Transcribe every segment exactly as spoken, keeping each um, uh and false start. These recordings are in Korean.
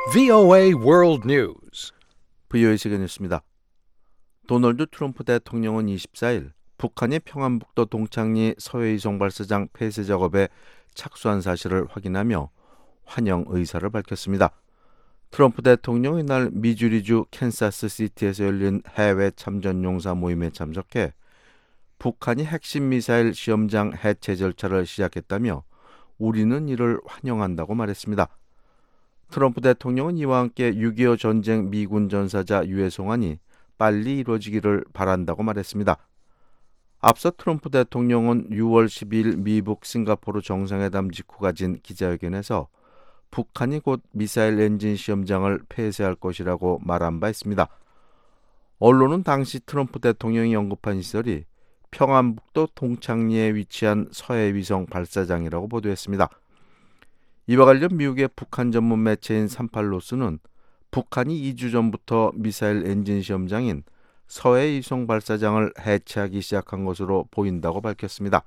브이오에이 World News. 브이오에이 세계 뉴스입니다. 도널드 트럼프 대통령은 이십사일 북한이 평안북도 동창리 서해이송 발사장 폐쇄 작업에 착수한 사실을 확인하며 환영 의사를 밝혔습니다. 트럼프 대통령은 이날 미주리주 캔사스시티에서 열린 해외 참전 용사 모임에 참석해 북한이 핵심 미사일 시험장 해체 절차를 시작했다며 우리는 이를 환영한다고 말했습니다. 트럼프 대통령은 이와 함께 육이오 전쟁 미군 전사자 유해 송환이 빨리 이루어지기를 바란다고 말했습니다. 앞서 트럼프 대통령은 유월 십이일 미북 싱가포르 정상회담 직후 가진 기자회견에서 북한이 곧 미사일 엔진 시험장을 폐쇄할 것이라고 말한 바 있습니다. 언론은 당시 트럼프 대통령이 언급한 시설이 평안북도 동창리에 위치한 서해위성 발사장이라고 보도했습니다. 이와 관련 미국의 북한 전문 매체인 삼팔로스는 북한이 이 주 전부터 미사일 엔진 시험장인 서해위성 발사장을 해체하기 시작한 것으로 보인다고 밝혔습니다.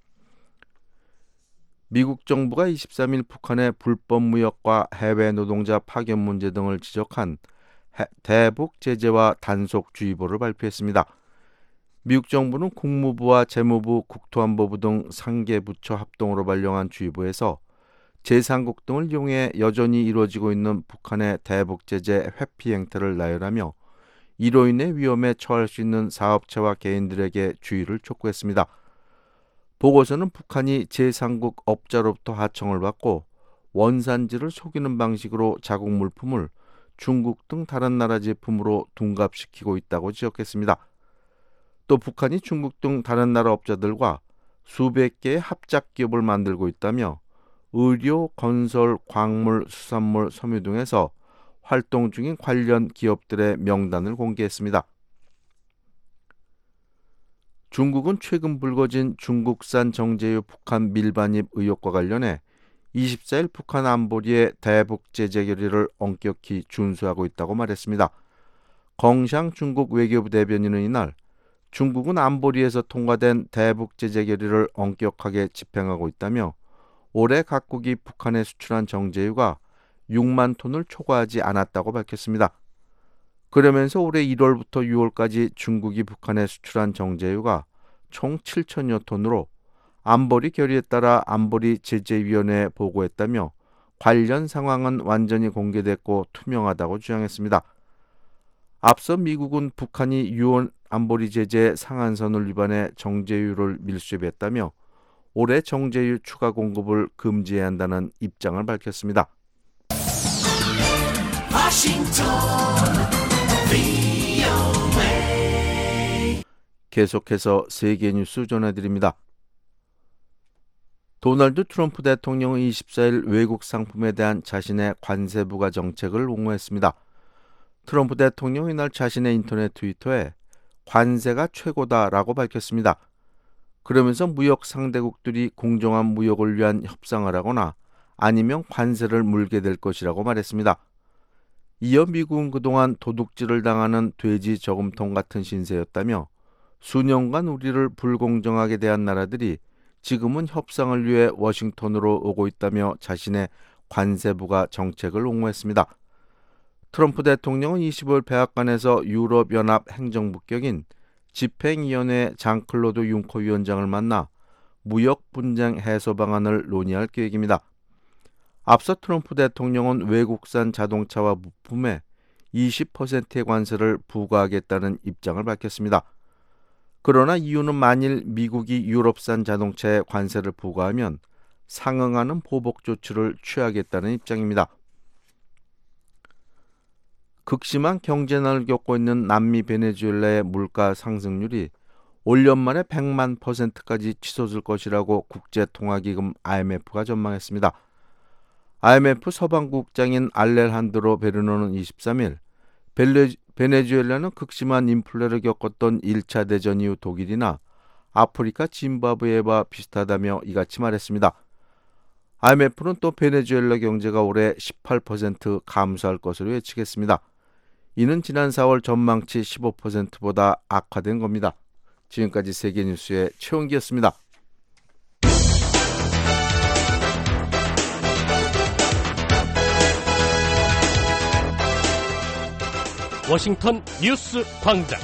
미국 정부가 이십삼일 북한의 불법 무역과 해외 노동자 파견 문제 등을 지적한 대북 제재와 단속주의보를 발표했습니다. 미국 정부는 국무부와 재무부, 국토안보부 등 상계 부처 합동으로 발령한 주의보에서 제삼국 등을 이용해 여전히 이루어지고 있는 북한의 대북 제재 회피 행태를 나열하며 이로 인해 위험에 처할 수 있는 사업체와 개인들에게 주의를 촉구했습니다. 보고서는 북한이 제삼국 업자로부터 하청을 받고 원산지를 속이는 방식으로 자국 물품을 중국 등 다른 나라 제품으로 둔갑시키고 있다고 지적했습니다. 또 북한이 중국 등 다른 나라 업자들과 수백 개의 합작 기업을 만들고 있다며 의료, 건설, 광물, 수산물, 섬유 등에서 활동 중인 관련 기업들의 명단을 공개했습니다. 중국은 최근 불거진 중국산 정제유 북한 밀반입 의혹과 관련해 이십사일 북한 안보리의 대북 제재 결의를 엄격히 준수하고 있다고 말했습니다. 껑샹 중국 외교부 대변인은 이날 중국은 안보리에서 통과된 대북 제재 결의를 엄격하게 집행하고 있다며 올해 각국이 북한에 수출한 정제유가 육만 톤을 초과하지 않았다고 밝혔습니다. 그러면서 올해 일월부터 유월까지 중국이 북한에 수출한 정제유가 총 칠천여 톤으로 안보리 결의에 따라 안보리 제재위원회에 보고했다며 관련 상황은 완전히 공개됐고 투명하다고 주장했습니다. 앞서 미국은 북한이 유엔 안보리 제재 상한선을 위반해 정제유를 밀수입했다며 올해 정제유 추가 공급을 금지해야 한다는 입장을 밝혔습니다. 워싱턴 브이오에이 계속해서 세계 뉴스 전해드립니다. 도널드 트럼프 대통령은 이십사일 외국 상품에 대한 자신의 관세 부과 정책을 옹호했습니다. 트럼프 대통령이 이날 자신의 인터넷 트위터에 관세가 최고다라고 밝혔습니다. 그러면서 무역 상대국들이 공정한 무역을 위한 협상을 하거나 아니면 관세를 물게 될 것이라고 말했습니다. 이어 미국은 그동안 도둑질을 당하는 돼지 저금통 같은 신세였다며 수년간 우리를 불공정하게 대한 나라들이 지금은 협상을 위해 워싱턴으로 오고 있다며 자신의 관세 부과 정책을 옹호했습니다. 트럼프 대통령은 이십오일 백악관에서 유럽연합 행정부격인 집행위원회 장클로드 융커 위원장을 만나 무역 분쟁 해소 방안을 논의할 계획입니다. 앞서 트럼프 대통령은 외국산 자동차와 부품에 이십 퍼센트의 관세를 부과하겠다는 입장을 밝혔습니다. 그러나 이유는 만일 미국이 유럽산 자동차에 관세를 부과하면 상응하는 보복 조치를 취하겠다는 입장입니다. 극심한 경제난을 겪고 있는 남미 베네수엘라의 물가 상승률이 올 연말에 백만 퍼센트까지 치솟을 것이라고 국제통화기금 아이엠에프가 전망했습니다. 아이엠에프 서방국장인 알레한드로 베르노는 이십삼일 베네수엘라는 극심한 인플레를 겪었던 일 차 대전 이후 독일이나 아프리카 짐바브웨와 비슷하다며 이같이 말했습니다. 아이엠에프는 또 베네수엘라 경제가 올해 십팔 퍼센트 감소할 것으로 예측했습니다. 이는 지난 사월 전망치 십오 퍼센트보다 악화된 겁니다. 지금까지 세계뉴스의 최원기였습니다. 워싱턴 뉴스 광장.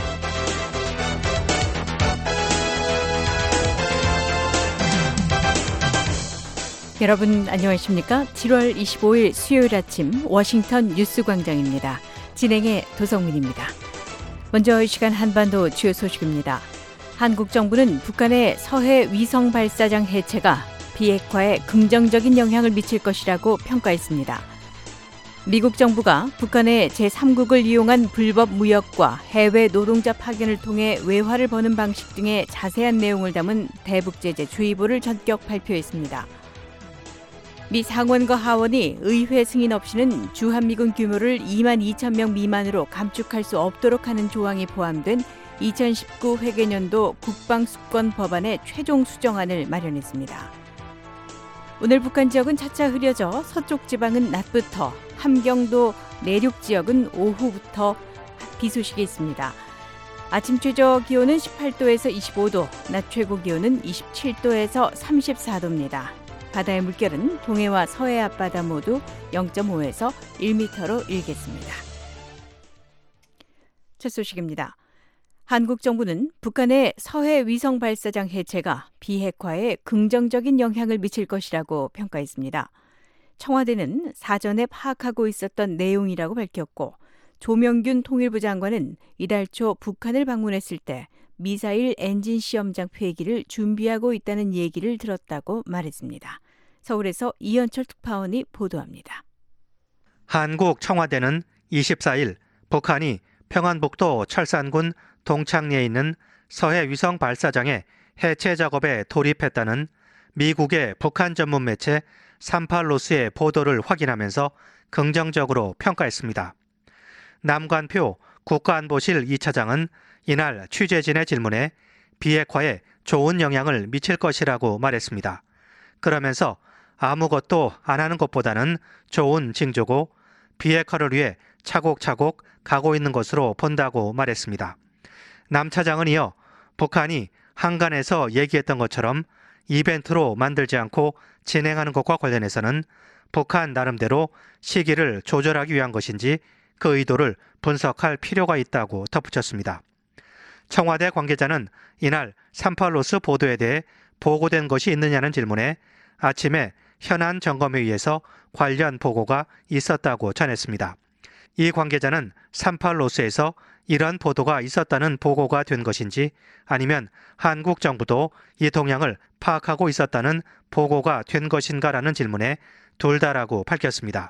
여러분 안녕하십니까? 칠월 이십오일 수요일 아침 워싱턴 뉴스 광장입니다. 진행의 도성민입니다. 먼저 이 시간 한반도 주요 소식입니다. 한국 정부는 북한의 서해 위성 발사장 해체가 비핵화에 긍정적인 영향을 미칠 것이라고 평가했습니다. 미국 정부가 북한의 제삼국을 이용한 불법 무역과 해외 노동자 파견을 통해 외화를 버는 방식 등의 자세한 내용을 담은 대북제재 주의보를 전격 발표했습니다. 미 상원과 하원이 의회 승인 없이는 주한미군 규모를 이만 이천 명 미만으로 감축할 수 없도록 하는 조항이 포함된 이천십구 회계년도 국방수권 법안의 최종 수정안을 마련했습니다. 오늘 북한 지역은 차차 흐려져 서쪽 지방은 낮부터, 함경도 내륙 지역은 오후부터 비 소식이 있습니다. 아침 최저 기온은 십팔 도에서 이십오 도, 낮 최고 기온은 이십칠 도에서 삼십사 도입니다. 바다의 물결은 동해와 서해 앞바다 모두 영 점 오에서 일 미터로 일겠습니다. 첫 소식입니다. 한국 정부는 북한의 서해 위성 발사장 해체가 비핵화에 긍정적인 영향을 미칠 것이라고 평가했습니다. 청와대는 사전에 파악하고 있었던 내용이라고 밝혔고, 조명균 통일부 장관은 이달 초 북한을 방문했을 때 미사일 엔진 시험장 폐기를 준비하고 있다는 얘기를 들었다고 말했습니다. 서울에서 이현철 특파원이 보도합니다. 한국 청와대는 이십사일 북한이 평안북도 철산군 동창리에 있는 서해 위성 발사장의 해체 작업에 돌입했다는 미국의 북한 전문 매체 삼팔로스의 보도를 확인하면서 긍정적으로 평가했습니다. 남관표 국가안보실 이 차장은 이날 취재진의 질문에 비핵화에 좋은 영향을 미칠 것이라고 말했습니다. 그러면서 아무것도 안 하는 것보다는 좋은 징조고 비핵화를 위해 차곡차곡 가고 있는 것으로 본다고 말했습니다. 남 차장은 이어 북한이 한간에서 얘기했던 것처럼 이벤트로 만들지 않고 진행하는 것과 관련해서는 북한 나름대로 시기를 조절하기 위한 것인지 그 의도를 분석할 필요가 있다고 덧붙였습니다. 청와대 관계자는 이날 삼팔로스 보도에 대해 보고된 것이 있느냐는 질문에 아침에 현안 점검회의에서 관련 보고가 있었다고 전했습니다. 이 관계자는 삼팔로스에서 이런 보도가 있었다는 보고가 된 것인지 아니면 한국 정부도 이 동향을 파악하고 있었다는 보고가 된 것인가라는 질문에 둘 다라고 밝혔습니다.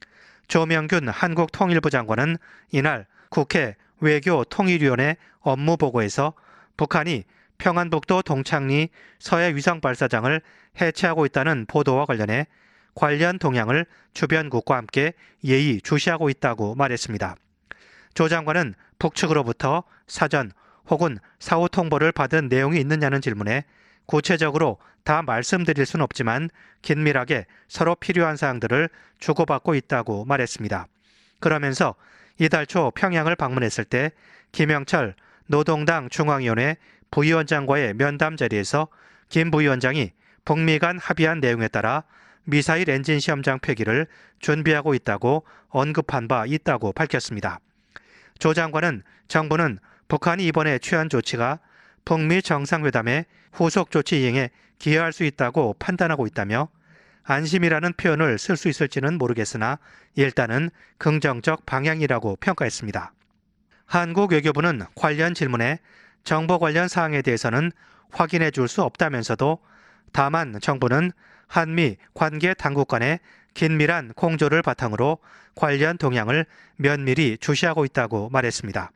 조명균 한국통일부 장관은 이날 국회 외교통일위원회 업무보고에서 북한이 평안북도 동창리 서해 위성 발사장을 해체하고 있다는 보도와 관련해 관련 동향을 주변국과 함께 예의주시하고 있다고 말했습니다. 조 장관은 북측으로부터 사전 혹은 사후 통보를 받은 내용이 있느냐는 질문에 구체적으로 다 말씀드릴 순 없지만 긴밀하게 서로 필요한 사항들을 주고받고 있다고 말했습니다. 그러면서 이달 초 평양을 방문했을 때 김영철 노동당 중앙위원회 부위원장과의 면담 자리에서 김 부위원장이 북미 간 합의한 내용에 따라 미사일 엔진 시험장 폐기를 준비하고 있다고 언급한 바 있다고 밝혔습니다. 조 장관은 정부는 북한이 이번에 취한 조치가 북미 정상회담의 후속 조치 이행에 기여할 수 있다고 판단하고 있다며 안심이라는 표현을 쓸 수 있을지는 모르겠으나 일단은 긍정적 방향이라고 평가했습니다. 한국 외교부는 관련 질문에 정보 관련 사항에 대해서는 확인해 줄 수 없다면서도 다만 정부는 한미 관계 당국 간의 긴밀한 공조를 바탕으로 관련 동향을 면밀히 주시하고 있다고 말했습니다.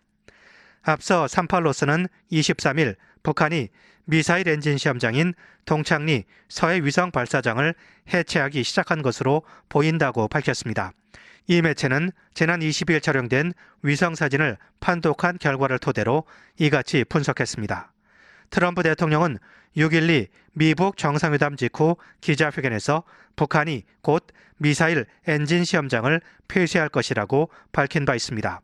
앞서 삼팔로스는 이십삼일 북한이 미사일 엔진 시험장인 동창리 서해 위성 발사장을 해체하기 시작한 것으로 보인다고 밝혔습니다. 이 매체는 지난 이십일 촬영된 위성사진을 판독한 결과를 토대로 이같이 분석했습니다. 트럼프 대통령은 육일이 미북 정상회담 직후 기자회견에서 북한이 곧 미사일 엔진 시험장을 폐쇄할 것이라고 밝힌 바 있습니다.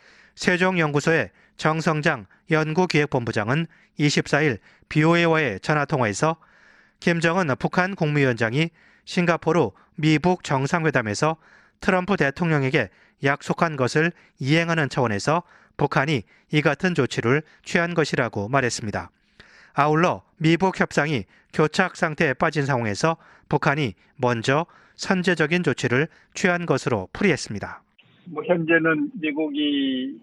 세종연구소의 정성장 연구기획본부장은 이십사일 비오에이와의 전화통화에서 김정은 북한 국무위원장이 싱가포르 미북 정상회담에서 트럼프 대통령에게 약속한 것을 이행하는 차원에서 북한이 이 같은 조치를 취한 것이라고 말했습니다. 아울러 미북 협상이 교착 상태에 빠진 상황에서 북한이 먼저 선제적인 조치를 취한 것으로 풀이했습니다. 뭐 현재는 미국이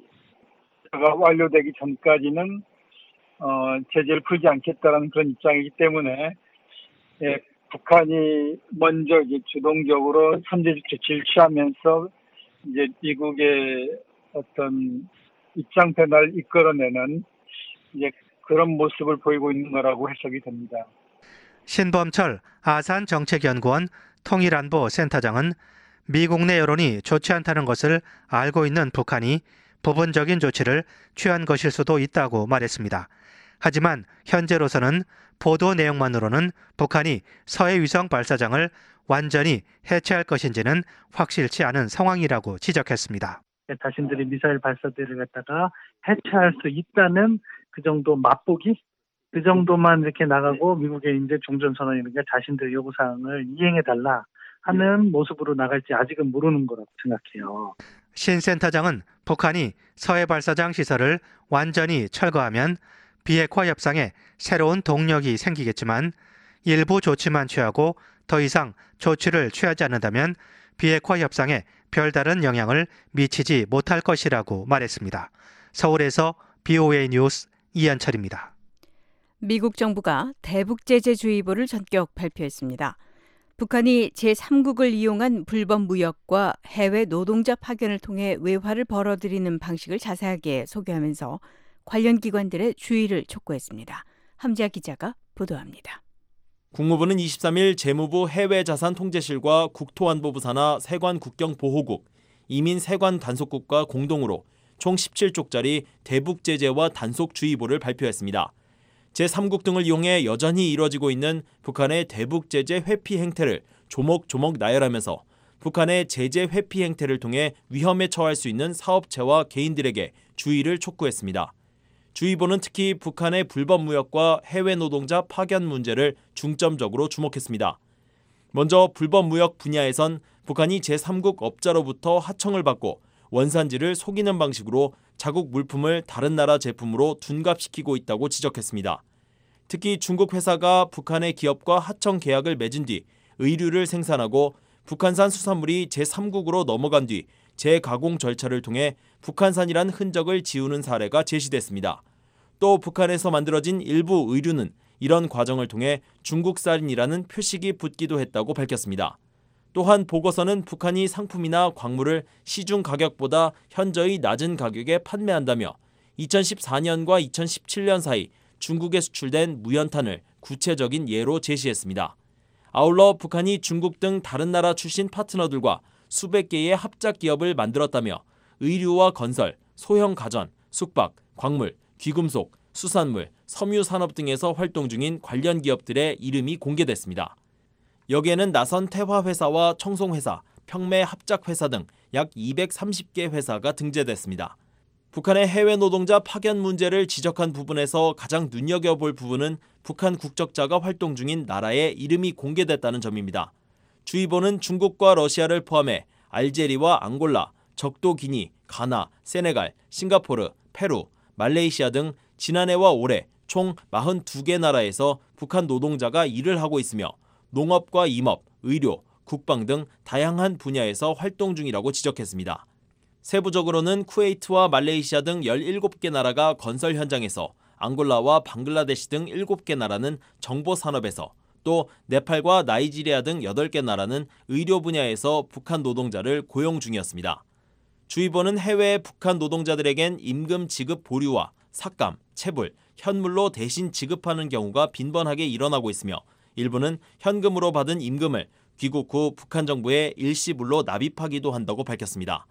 완료되기 전까지는 어, 제재를 풀지 않겠다는 그런 입장이기 때문에 예, 북한이 먼저 이제 주동적으로 선제적 조치를 취하면서 이제 미국의 어떤 입장 변화를 이끌어내는 이제 그런 모습을 보이고 있는 거라고 해석이 됩니다. 신범철 아산정책연구원 통일안보센터장은 미국 내 여론이 좋지 않다는 것을 알고 있는 북한이 부분적인 조치를 취한 것일 수도 있다고 말했습니다. 하지만 현재로서는 보도 내용만으로는 북한이 서해 위성 발사장을 완전히 해체할 것인지는 확실치 않은 상황이라고 지적했습니다. 자신들이 미사일 발사대를 갖다가 해체할 수 있다는 그 정도 맛보기? 그 정도만 이렇게 나가고 미국의 이제 종전선언이니까 자신들의 요구사항을 이행해달라 하는 모습으로 나갈지 아직은 모르는 거라고 생각해요. 신 센터장은 북한이 서해 발사장 시설을 완전히 철거하면 비핵화 협상에 새로운 동력이 생기겠지만 일부 조치만 취하고 더 이상 조치를 취하지 않는다면 비핵화 협상에 별다른 영향을 미치지 못할 것이라고 말했습니다. 서울에서 비오에이 뉴스 이한철입니다. 미국 정부가 대북제재주의보를 전격 발표했습니다. 북한이 제삼국을 이용한 불법 무역과 해외 노동자 파견을 통해 외화를 벌어들이는 방식을 자세하게 소개하면서 관련 기관들의 주의를 촉구했습니다. 함지아 기자가 보도합니다. 국무부는 이십삼 일 재무부 해외자산통제실과 국토안보부 산하 세관 국경보호국, 이민 세관 단속국과 공동으로 총 십칠 쪽짜리 대북제재와 단속주의보를 발표했습니다. 제삼국 등을 이용해 여전히 이뤄지고 있는 북한의 대북제재 회피 행태를 조목조목 나열하면서 북한의 제재 회피 행태를 통해 위험에 처할 수 있는 사업체와 개인들에게 주의를 촉구했습니다. 주의보는 특히 북한의 불법 무역과 해외 노동자 파견 문제를 중점적으로 주목했습니다. 먼저 불법 무역 분야에선 북한이 제삼국 업자로부터 하청을 받고 원산지를 속이는 방식으로 자국 물품을 다른 나라 제품으로 둔갑시키고 있다고 지적했습니다. 특히 중국 회사가 북한의 기업과 하청 계약을 맺은 뒤 의류를 생산하고 북한산 수산물이 제삼국으로 넘어간 뒤 재가공 절차를 통해 북한산이란 흔적을 지우는 사례가 제시됐습니다. 또 북한에서 만들어진 일부 의류는 이런 과정을 통해 중국산이라는 표식이 붙기도 했다고 밝혔습니다. 또한 보고서는 북한이 상품이나 광물을 시중 가격보다 현저히 낮은 가격에 판매한다며 이천십사 년과 이천십칠 년 사이 중국에 수출된 무연탄을 구체적인 예로 제시했습니다. 아울러 북한이 중국 등 다른 나라 출신 파트너들과 수백 개의 합작 기업을 만들었다며 의류와 건설, 소형 가전, 숙박, 광물, 귀금속, 수산물, 섬유 산업 등에서 활동 중인 관련 기업들의 이름이 공개됐습니다. 여기에는 나선 태화회사와 청송회사, 평매 합작회사 등 약 이백삼십 개 회사가 등재됐습니다. 북한의 해외 노동자 파견 문제를 지적한 부분에서 가장 눈여겨볼 부분은 북한 국적자가 활동 중인 나라의 이름이 공개됐다는 점입니다. 주의보는 중국과 러시아를 포함해 알제리와 앙골라, 적도 기니, 가나, 세네갈, 싱가포르, 페루, 말레이시아 등 지난해와 올해 총 사십이 개 나라에서 북한 노동자가 일을 하고 있으며 농업과 임업, 의료, 국방 등 다양한 분야에서 활동 중이라고 지적했습니다. 세부적으로는 쿠웨이트와 말레이시아 등 열일곱 개 나라가 건설 현장에서, 앙골라와 방글라데시 등 일곱 개 나라는 정보 산업에서, 또 네팔과 나이지리아 등 여덟 개 나라는 의료 분야에서 북한 노동자를 고용 중이었습니다. 주의보는 해외 북한 노동자들에겐 임금 지급 보류와 삭감, 체불, 현물로 대신 지급하는 경우가 빈번하게 일어나고 있으며 일부는 현금으로 받은 임금을 귀국 후 북한 정부에 일시불로 납입하기도 한다고 밝혔습니다.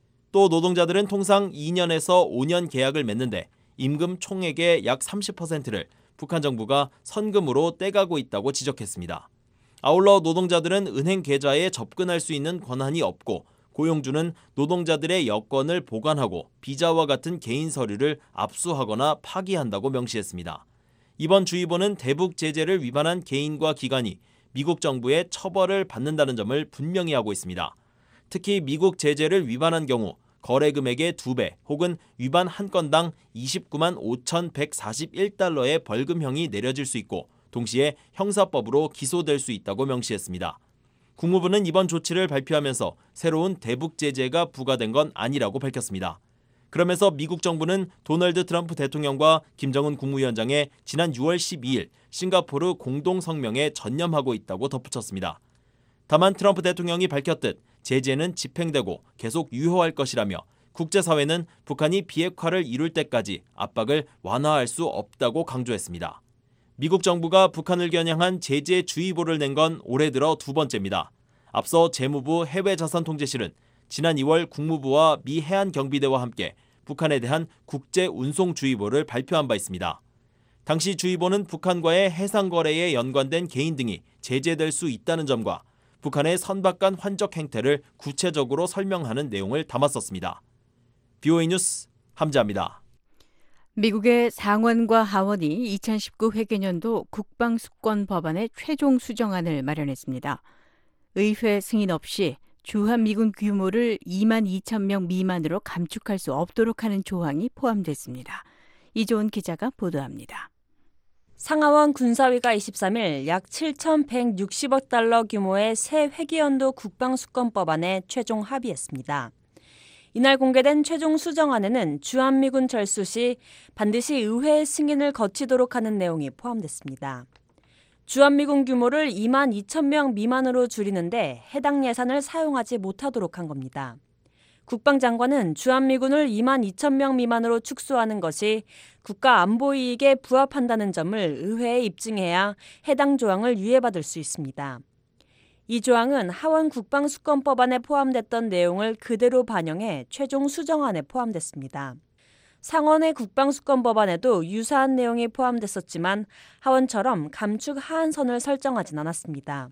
또 노동자들은 통상 이 년에서 오 년 계약을 맺는데 임금 총액의 약 삼십 퍼센트를 북한 정부가 선금으로 떼가고 있다고 지적했습니다. 아울러 노동자들은 은행 계좌에 접근할 수 있는 권한이 없고 고용주는 노동자들의 여권을 보관하고 비자와 같은 개인 서류를 압수하거나 파기한다고 명시했습니다. 이번 주의보는 대북 제재를 위반한 개인과 기관이 미국 정부의 처벌을 받는다는 점을 분명히 하고 있습니다. 특히 미국 제재를 위반한 경우 거래 금액의 두 배 혹은 위반 한 건당 이십구만 오천백사십일 달러의 벌금형이 내려질 수 있고 동시에 형사법으로 기소될 수 있다고 명시했습니다. 국무부는 이번 조치를 발표하면서 새로운 대북 제재가 부과된 건 아니라고 밝혔습니다. 그러면서 미국 정부는 도널드 트럼프 대통령과 김정은 국무위원장의 지난 유월 십이일 싱가포르 공동 성명에 전념하고 있다고 덧붙였습니다. 다만 트럼프 대통령이 밝혔듯 제재는 집행되고 계속 유효할 것이라며 국제사회는 북한이 비핵화를 이룰 때까지 압박을 완화할 수 없다고 강조했습니다. 미국 정부가 북한을 겨냥한 제재 주의보를 낸 건 올해 들어 두 번째입니다. 앞서 재무부 해외자산통제실은 지난 이월 국무부와 미 해안경비대와 함께 북한에 대한 국제운송주의보를 발표한 바 있습니다. 당시 주의보는 북한과의 해상거래에 연관된 개인 등이 제재될 수 있다는 점과 북한의 선박간 환적 행태를 구체적으로 설명하는 내용을 담았었습니다. 비오에이 뉴스 함자입니다. 미국의 상원과 하원이 이천십구 회계년도 국방수권법안의 최종 수정안을 마련했습니다. 의회 승인 없이 주한미군 규모를 이만 이천 명 미만으로 감축할 수 없도록 하는 조항이 포함됐습니다. 이조은 기자가 보도합니다. 상하원 군사위가 이십삼일 약 칠천백육십억 달러 규모의 새 회계연도 국방수권법안에 최종 합의했습니다. 이날 공개된 최종 수정안에는 주한미군 철수 시 반드시 의회의 승인을 거치도록 하는 내용이 포함됐습니다. 주한미군 규모를 이만 이천 명 미만으로 줄이는데 해당 예산을 사용하지 못하도록 한 겁니다. 국방장관은 주한미군을 이만 이천 명 미만으로 축소하는 것이 국가 안보 이익에 부합한다는 점을 의회에 입증해야 해당 조항을 유예받을 수 있습니다. 이 조항은 하원 국방수권법안에 포함됐던 내용을 그대로 반영해 최종 수정안에 포함됐습니다. 상원의 국방수권법안에도 유사한 내용이 포함됐었지만 하원처럼 감축 하한선을 설정하진 않았습니다.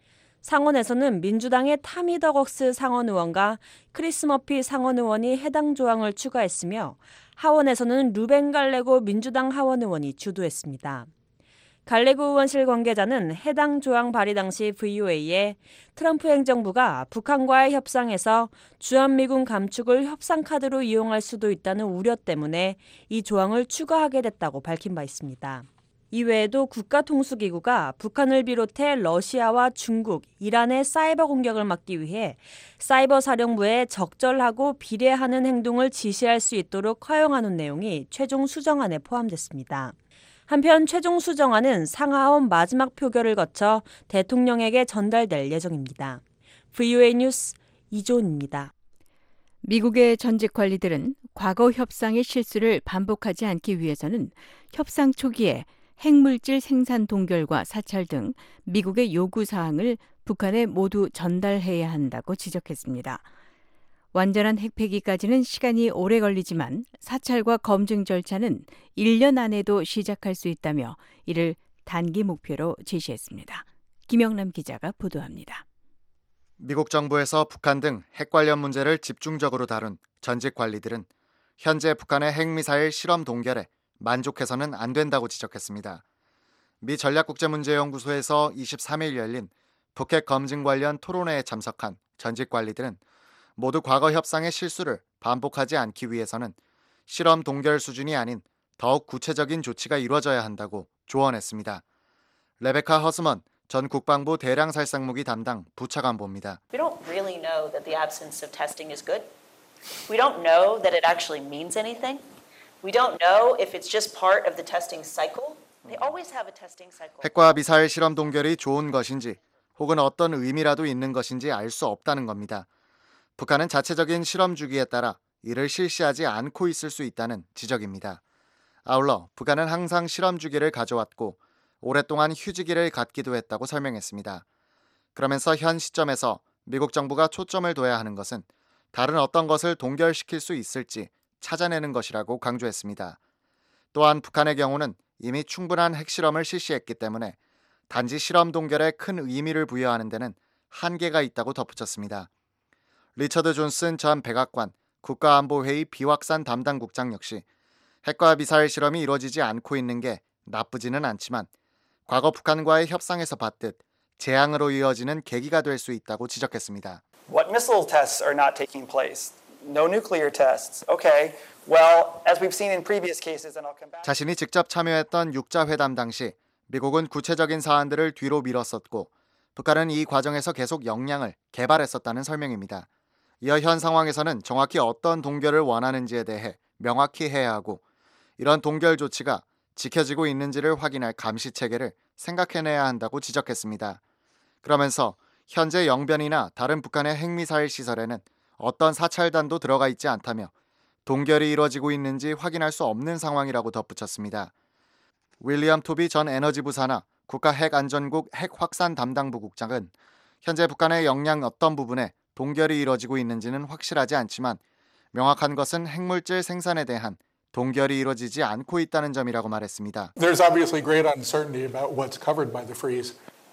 상원에서는 민주당의 타미 더걱스 상원 의원과 크리스 머피 상원 의원이 해당 조항을 추가했으며 하원에서는 루벤 갈레고 민주당 하원 의원이 주도했습니다. 갈레고 의원실 관계자는 해당 조항 발의 당시 브이오에이에 트럼프 행정부가 북한과의 협상에서 주한미군 감축을 협상 카드로 이용할 수도 있다는 우려 때문에 이 조항을 추가하게 됐다고 밝힌 바 있습니다. 이외에도 국가통수기구가 북한을 비롯해 러시아와 중국, 이란의 사이버 공격을 막기 위해 사이버 사령부에 적절하고 비례하는 행동을 지시할 수 있도록 허용하는 내용이 최종 수정안에 포함됐습니다. 한편 최종 수정안은 상하원 마지막 표결을 거쳐 대통령에게 전달될 예정입니다. 브이오에이 뉴스 이조은입니다. 미국의 전직 관리들은 과거 협상의 실수를 반복하지 않기 위해서는 협상 초기에 핵물질 생산 동결과 사찰 등 미국의 요구사항을 북한에 모두 전달해야 한다고 지적했습니다. 완전한 핵폐기까지는 시간이 오래 걸리지만 사찰과 검증 절차는 일 년 안에도 시작할 수 있다며 이를 단기 목표로 제시했습니다. 김영남 기자가 보도합니다. 미국 정부에서 북한 등 핵 관련 문제를 집중적으로 다룬 전직 관리들은 현재 북한의 핵미사일 실험 동결에 만족해서는 안 된다고 지적했습니다. 미 전략국제문제연구소에서 이십삼일 열린 북핵 검증 관련 토론회에 참석한 전직 관리들은 모두 과거 협상의 실수를 반복하지 않기 위해서는 실험 동결 수준이 아닌 더욱 구체적인 조치가 이루어져야 한다고 조언했습니다. 레베카 허스먼 전 국방부 대량살상무기 담당 부차관보입니다. We don't really know that the absence of testing is good. We don't know that it actually means anything. We don't know if it's just part of the testing cycle. They always have a testing cycle. 핵과 미사일 실험 동결이 좋은 것인지 혹은 어떤 의미라도 있는 것인지 알 수 없다는 겁니다. 북한은 자체적인 실험 주기에 따라 이를 실시하지 않고 있을 수 있다는 지적입니다. 아울러 북한은 항상 실험 주기를 가져왔고 오랫동안 휴지기를 갖기도 했다고 설명했습니다. 그러면서 현 시점에서 미국 정부가 초점을 둬야 하는 것은 다른 어떤 것을 동결시킬 수 있을지 찾아내는 것이라고 강조했습니다. 또한 북한의 경우는 이미 충분한 핵실험을 실시했기 때문에 단지 실험 동결에 큰 의미를 부여하는 데는 한계가 있다고 덧붙였습니다. 리처드 존슨 전 백악관 국가안보회의 비확산 담당국장 역시 핵과 미사일 실험이 이루어지지 않고 있는 게 나쁘지는 않지만 과거 북한과의 협상에서 봤듯 재앙으로 이어지는 계기가 될 수 있다고 지적했습니다. What missile tests are not taking place? No nuclear tests. Okay. Well, as we've seen in previous cases, and I'll come back. 자신이 직접 참여했던 육자 회담 당시 미국은 구체적인 사안들을 뒤로 미뤘었고 북한은 이 과정에서 계속 역량을 개발했었다는 설명입니다. 이어 현 상황에서는 정확히 어떤 동결을 원하는지에 대해 명확히 해야 하고 이런 동결 조치가 지켜지고 있는지를 확인할 감시 체계를 생각해내야 한다고 지적했습니다. 그러면서 현재 영변이나 다른 북한의 핵미사일 시설에는 어떤 사찰단도 들어가 있지 않다며 동결이 이루어지고 있는지 확인할 수 없는 상황이라고 덧붙였습니다. 윌리엄 토비 전 에너지부 산하 국가핵안전국 핵확산 담당부 국장은 현재 북한의 역량 어떤 부분에 동결이 이루어지고 있는지는 확실하지 않지만 명확한 것은 핵물질 생산에 대한 동결이 이루어지지 않고 있다는 점이라고 말했습니다. There's obviously great uncertainty about what's covered by the freeze,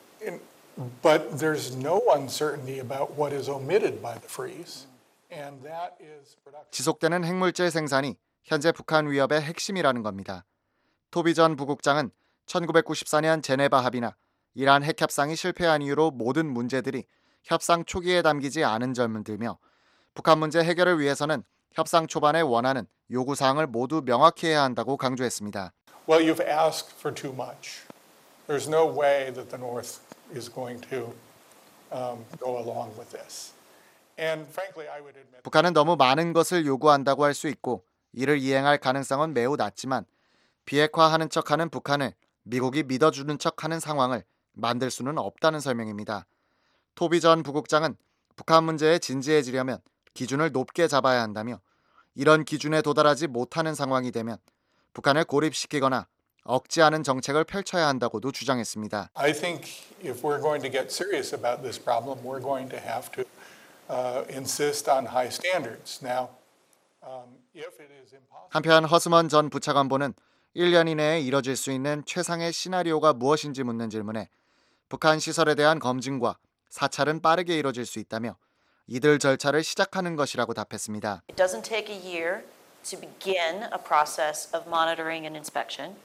but there's no uncertainty about what is omitted by the freeze. And that is production. 지속되는 핵물질 생산이 현재 북한 위협의 핵심이라는 겁니다. 토비 전 부국장은 천구백구십사 년 제네바 합의나 이란 핵협상이 실패한 이후로 모든 문제들이 협상 초기에 담기지 않은 점을 들며 북한 문제 해결을 위해서는 협상 초반에 원하는 요구사항을 모두 명확히 해야 한다고 강조했습니다. Well, you've asked for too much. There's no way that the North is going to um, go along with this. And frankly, I would admit. 북한은 너무 많은 것을 요구한다고 할 수 있고 이를 이행할 가능성은 매우 낮지만 비핵화하는 척하는 북한을 미국이 믿어주는 척하는 상황을 만들 수는 없다는 설명입니다. 토비 전 부국장은 북한 문제에 진지해지려면 기준을 높게 잡아야 한다며 이런 기준에 도달하지 못하는 상황이 되면 북한을 고립시키거나 억지하는 정책을 펼쳐야 한다고도 주장했습니다. I think if we're going to get serious about this problem, we're going to have to uh, insist on high standards. Now, um, if it is impossible. 한편 허스먼 전 부차관보는 일 년 이내에 이뤄질 수 있는 최상의 시나리오가 무엇인지 묻는 질문에 북한 시설에 대한 검증과 사찰은 빠르게 이뤄질 수 있다며 이들 절차를 시작하는 것이라고 답했습니다. It doesn't take a year to begin a process of monitoring and inspection.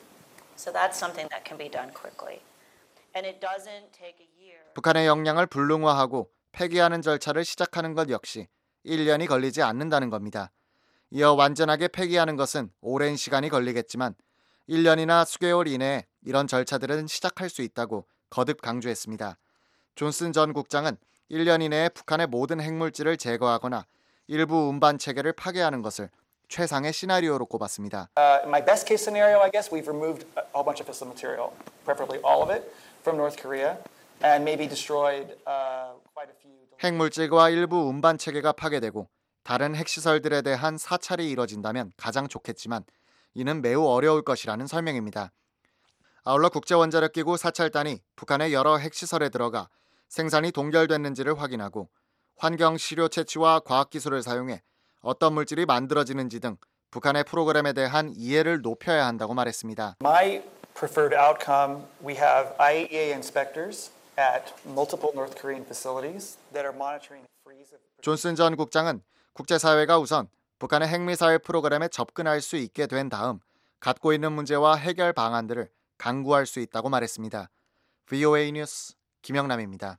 So that's something that can be done quickly. And it doesn't take a year. 북한의 역량을 불능화하고 폐기하는 절차를 시작하는 것 역시 일 년이 걸리지 않는다는 겁니다. 이어 완전하게 폐기하는 것은 오랜 시간이 걸리겠지만 일 년이나 수개월 이내에 이런 절차들은 시작할 수 있다고 거듭 강조했습니다. 존슨 전 국장은 일 년 이내에 북한의 모든 핵물질을 제거하거나 일부 운반 체계를 파괴하는 것을 최상의 시나리오로 꼽았습니다. Uh, in my best case scenario, I guess we've removed a whole bunch of fissile material, preferably all of it, from North Korea, and maybe destroyed uh, quite a few. 핵물질과 일부 운반 체계가 파괴되고 다른 핵시설들에 대한 사찰이 이뤄진다면 가장 좋겠지만 이는 매우 어려울 것이라는 설명입니다. 아울러 국제원자력기구 사찰단이 북한의 여러 핵시설에 들어가 생산이 동결됐는지를 확인하고 환경 시료 채취와 과학기술을 사용해 어떤 물질이 만들어지는지 등 북한의 프로그램에 대한 이해를 높여야 한다고 말했습니다. My preferred outcome, we have I A E A inspectors at multiple North Korean facilities that are monitoring the freeze of. 존슨 전 국장은 국제사회가 우선 북한의 핵미사일 프로그램에 접근할 수 있게 된 다음 갖고 있는 문제와 해결 방안들을 강구할 수 있다고 말했습니다. 브이오에이 뉴스 김영남입니다.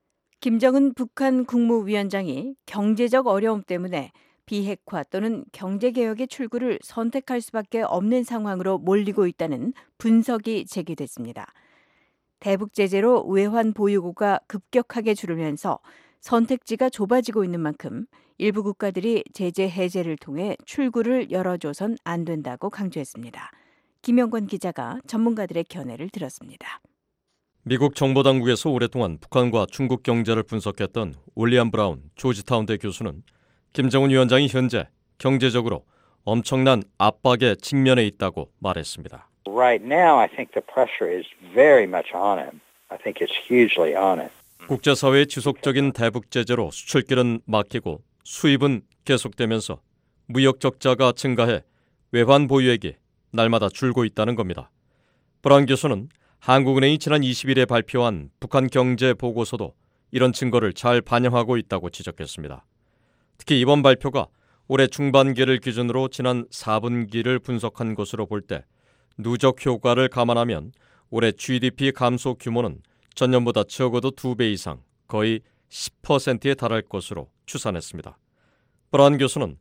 김정은 북한 국무위원장이 경제적 어려움 때문에 비핵화 또는 경제개혁의 출구를 선택할 수밖에 없는 상황으로 몰리고 있다는 분석이 제기됐습니다. 대북 제재로 외환 보유고가 급격하게 줄으면서 선택지가 좁아지고 있는 만큼 일부 국가들이 제재 해제를 통해 출구를 열어줘선 안 된다고 강조했습니다. 김영권 기자가 전문가들의 견해를 들었습니다. 미국 정보당국에서 오랫동안 북한과 중국 경제를 분석했던 윌리엄 브라운 조지타운대 교수는 김정은 위원장이 현재 경제적으로 엄청난 압박에 직면해 있다고 말했습니다. Right now, I think the pressure is very much on him. I think it's hugely on him. 국제사회의 지속적인 대북 제재로 수출길은 막히고 수입은 계속되면서 무역 적자가 증가해 외환 보유액이 날마다 줄고 있다는 겁니다. 브라운 교수는 한국은행이 지난 이십 일에 발표한 북한 경제 보고서도 이런 증거를 잘 반영하고 있다고 지적했습니다. 특히 이번 발표가 올해 중반기를 기준으로 지난 사 분기를 분석한 것으로 볼 때 누적 효과를 감안하면 올해 지디피 감소 규모는 전년보다 적어도 두 배 이상, 거의 십 퍼센트에 달할 것으로 추산했습니다. 브라운 교수는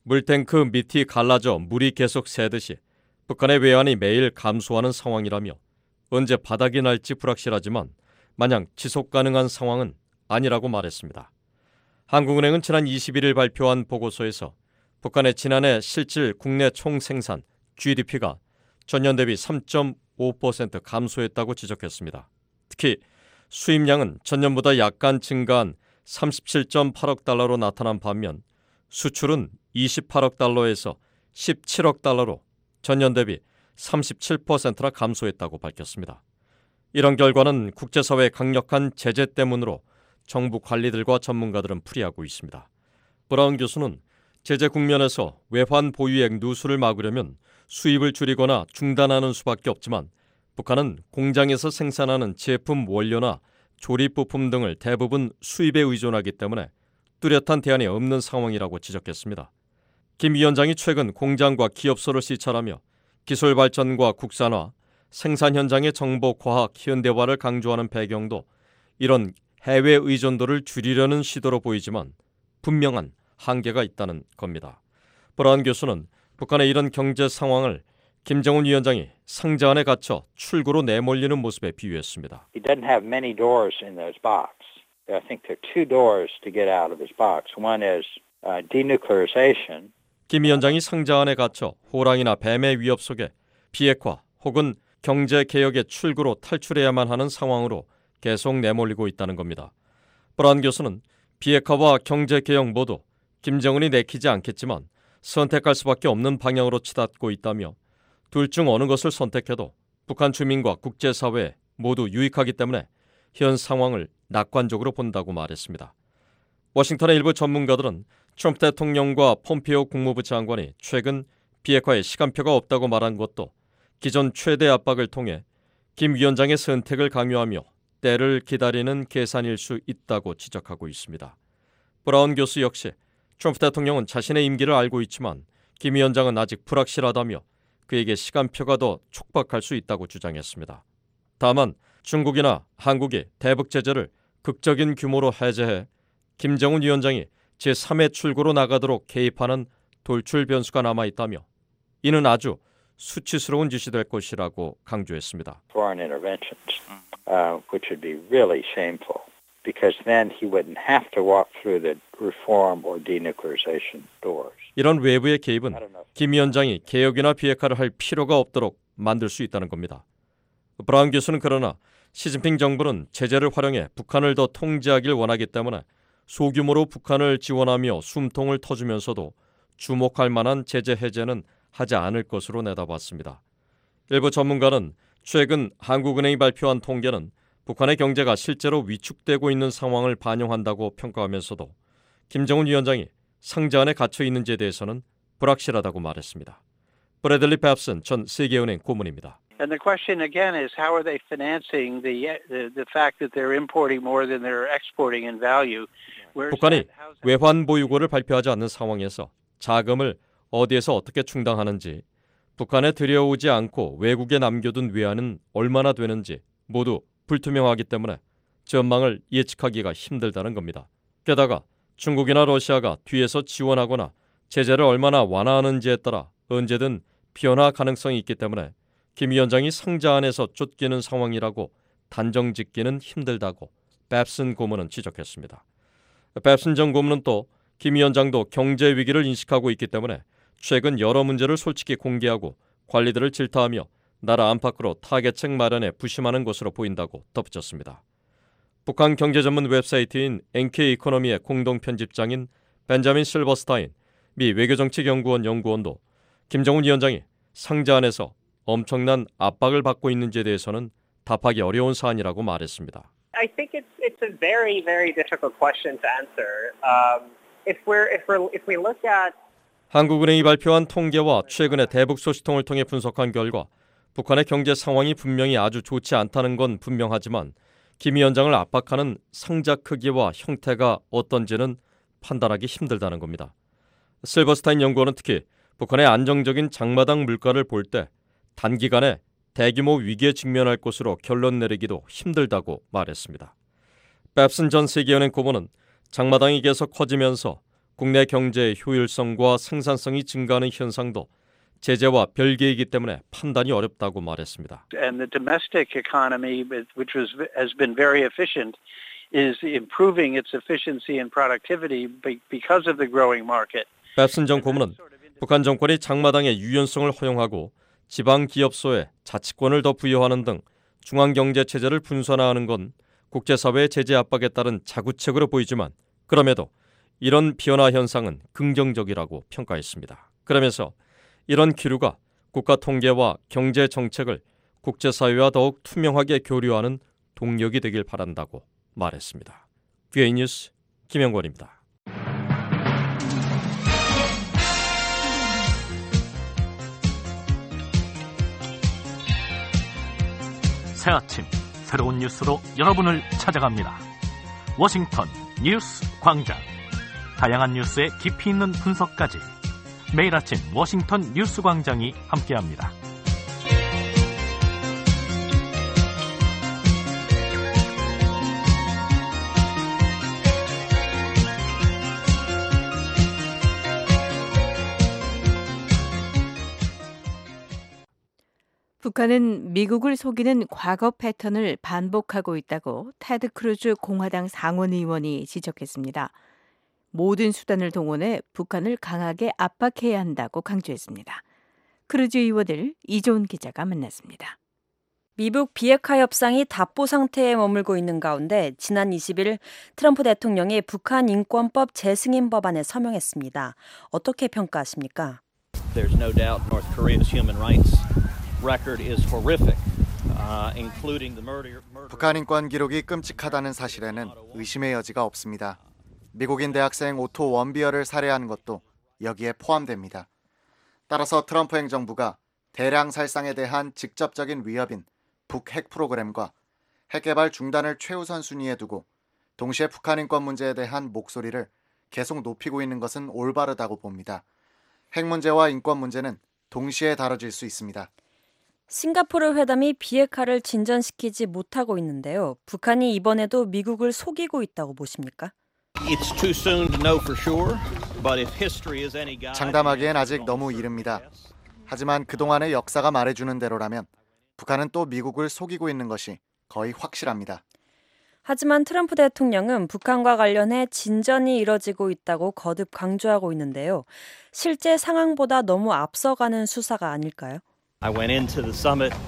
물탱크 밑이 갈라져 물이 계속 새듯이 북한의 외환이 매일 감소하는 상황이라며 언제 바닥이 날지 불확실하지만 마냥 지속 가능한 상황은 아니라고 말했습니다. 한국은행은 지난 이십일 일 발표한 보고서에서 북한의 지난해 실질 국내 총생산 지디피가 전년 대비 삼 점 오 퍼센트 감소했다고 지적했습니다. 특히 수입량은 전년보다 약간 증가한 삼십칠 점 팔억 달러로 나타난 반면 수출은 이십팔억 달러에서 십칠억 달러로 전년 대비 삼십칠 퍼센트나 감소했다고 밝혔습니다. 이런 결과는 국제사회의 강력한 제재 때문으로 정부 관리들과 전문가들은 풀이하고 있습니다. 브라운 교수는 제재 국면에서 외환 보유액 누수를 막으려면 수입을 줄이거나 중단하는 수밖에 없지만 북한은 공장에서 생산하는 제품 원료나 조립 부품 등을 대부분 수입에 의존하기 때문에 뚜렷한 대안이 없는 상황이라고 지적했습니다. 김 위원장이 최근 공장과 기업소를 시찰하며 기술 발전과 국산화, 생산 현장의 정보, 과학, 현대화를 강조하는 배경도 이런 해외 의존도를 줄이려는 시도로 보이지만 분명한 한계가 있다는 겁니다. 브라운 교수는 북한의 이런 경제 상황을 김정은 위원장이 상자 안에 갇혀 출구로 내몰리는 모습에 비유했습니다. He doesn't have many doors in those box. I think there are two doors to get out of his box. One is uh, denuclearization. 김 위원장이 상자 안에 갇혀 호랑이나 뱀의 위협 속에 비핵화 혹은 경제 개혁의 출구로 탈출해야만 하는 상황으로 계속 내몰리고 있다는 겁니다. 브라운 교수는 비핵화와 경제 개혁 모두 김정은이 내키지 않겠지만 선택할 수밖에 없는 방향으로 치닫고 있다며 둘 중 어느 것을 선택해도 북한 주민과 국제사회에 모두 유익하기 때문에 현 상황을 낙관적으로 본다고 말했습니다. 워싱턴의 일부 전문가들은 트럼프 대통령과 폼페이오 국무부 장관이 최근 비핵화에 시간표가 없다고 말한 것도 기존 최대 압박을 통해 김 위원장의 선택을 강요하며 때를 기다리는 계산일 수 있다고 지적하고 있습니다. 브라운 교수 역시 트럼프 대통령은 자신의 임기를 알고 있지만 김 위원장은 아직 불확실하다며 그에게 시간표가 더 촉박할 수 있다고 주장했습니다. 다만 중국이나 한국이 대북 제재를 극적인 규모로 해제해 김정은 위원장이 제삼의 출구로 나가도록 개입하는 돌출 변수가 남아있다며 이는 아주 수치스러운 짓이 될 것이라고 강조했습니다. Foreign interventions, uh, which would be really shameful, because then he wouldn't have to walk through the reform or denuclearization doors. 이런 외부의 개입은 김 위원장이 개혁이나 비핵화를 할 필요가 없도록 만들 수 있다는 겁니다. 브라운 교수는 그러나 시진핑 정부는 제재를 활용해 북한을 더 통제하길 원하기 때문에 소규모로 북한을 지원하며 숨통을 터주면서도 주목할 만한 제재 해제는 하지 않을 것으로 내다봤습니다. 일부 전문가는 최근 한국은행이 발표한 통계는 북한의 경제가 실제로 위축되고 있는 상황을 반영한다고 평가하면서도 김정은 위원장이 상자 안에 갇혀 있는지에 대해서는 불확실하다고 말했습니다. 브래들리 팹슨 전 세계은행 고문입니다. And the question again is how are they financing the the, the fact that they're importing more than they're exporting in value? 북한이 외환 보유고를 발표하지 않는 상황에서 자금을 어디에서 어떻게 충당하는지, 북한에 들여오지 않고 외국에 남겨둔 외환은 얼마나 되는지 모두 불투명하기 때문에 전망을 예측하기가 힘들다는 겁니다. 게다가 중국이나 러시아가 뒤에서 지원하거나 제재를 얼마나 완화하는지에 따라 언제든 변화 가능성이 있기 때문에 김 위원장이 상자 안에서 쫓기는 상황이라고 단정짓기는 힘들다고 팹슨 고문은 지적했습니다. 팹슨 전 고문은 또 김 위원장도 경제 위기를 인식하고 있기 때문에 최근 여러 문제를 솔직히 공개하고 관리들을 질타하며 나라 안팎으로 타겟책 마련에 부심하는 것으로 보인다고 덧붙였습니다. 북한 경제 전문 웹사이트인 엔케이 이코노미의 공동 편집장인 벤자민 실버스타인 미 외교정책연구원 연구원도 김정은 위원장이 상자 안에서 엄청난 압박을 받고 있는지에 대해서는 답하기 어려운 사안이라고 말했습니다. I think it's it's a very very difficult question to answer. Um, if we're if we if we look at 한국은행이 발표한 통계와 최근의 대북 소식통을 통해 분석한 결과 북한의 경제 상황이 분명히 아주 좋지 않다는 건 분명하지만 김 위원장을 압박하는 상자 크기와 형태가 어떤지는 판단하기 힘들다는 겁니다. 실버스타인 연구원은 특히 북한의 안정적인 장마당 물가를 볼 때 단기간에 대규모 위기에 직면할 것으로 결론 내리기도 힘들다고 말했습니다. 뱁슨 전 세계은행 고문은 장마당이 계속 커지면서 국내 경제의 효율성과 생산성이 증가하는 현상도 제재와 별개이기 때문에 판단이 어렵다고 말했습니다. And the domestic economy, which was, has been very efficient, is improving its efficiency and productivity because of the growing market. 뱁슨 전 고문은 북한 정권이 장마당의 유연성을 허용하고 지방 기업소에 자치권을 더 부여하는 등 중앙 경제 체제를 분산화하는 건 국제사회의 제재 압박에 따른 자구책으로 보이지만 그럼에도 이런 변화 현상은 긍정적이라고 평가했습니다. 그러면서 이런 기류가 국가 통계와 경제 정책을 국제사회와 더욱 투명하게 교류하는 동력이 되길 바란다고 말했습니다. 브이오에이 뉴스 김영권입니다. 새 아침 새로운 뉴스로 여러분을 찾아갑니다. 워싱턴 뉴스 광장. 다양한 뉴스의 깊이 있는 분석까지 매일 아침 워싱턴 뉴스 광장이 함께합니다. 북한은 미국을 속이는 과거 패턴을 반복하고 있다고 테드 크루즈 공화당 상원의원이 지적했습니다. 모든 수단을 동원해 북한을 강하게 압박해야 한다고 강조했습니다. 크루즈 의원을 이조은 기자가 만났습니다. 미북 비핵화 협상이 답보 상태에 머물고 있는 가운데 지난 이십 일 트럼프 대통령이 북한 인권법 재승인 법안에 서명했습니다. 어떻게 평가하십니까? There's no doubt North Korea's human rights record is horrific, uh, including the murder. 북한 인권 기록이 끔찍하다는 사실에는 의심의 여지가 없습니다. 미국인 대학생 오토 원비어를 살해한 것도 여기에 포함됩니다. 따라서 트럼프 행정부가 대량 살상에 대한 직접적인 위협인 북핵 프로그램과 핵 개발 중단을 최우선 순위에 두고 동시에 북한 인권 문제에 대한 목소리를 계속 높이고 있는 것은 올바르다고 봅니다. 핵 문제와 인권 문제는 동시에 다뤄질 수 있습니다. 싱가포르 회담이 비핵화를 진전시키지 못하고 있는데요. 북한이 이번에도 미국을 속이고 있다고 보십니까? It's too soon to know for sure, but if history is any guide, 장담하기엔 아직 너무 이릅니다. 하지만 그동안의 역사가 말해주는 대로라면 북한은 또 미국을 속이고 있는 것이 거의 확실합니다. 하지만 트럼프 대통령은 북한과 관련해 진전이 이뤄지고 있다고 거듭 강조하고 있는데요. 실제 상황보다 너무 앞서가는 수사가 아닐까요? I went into the summit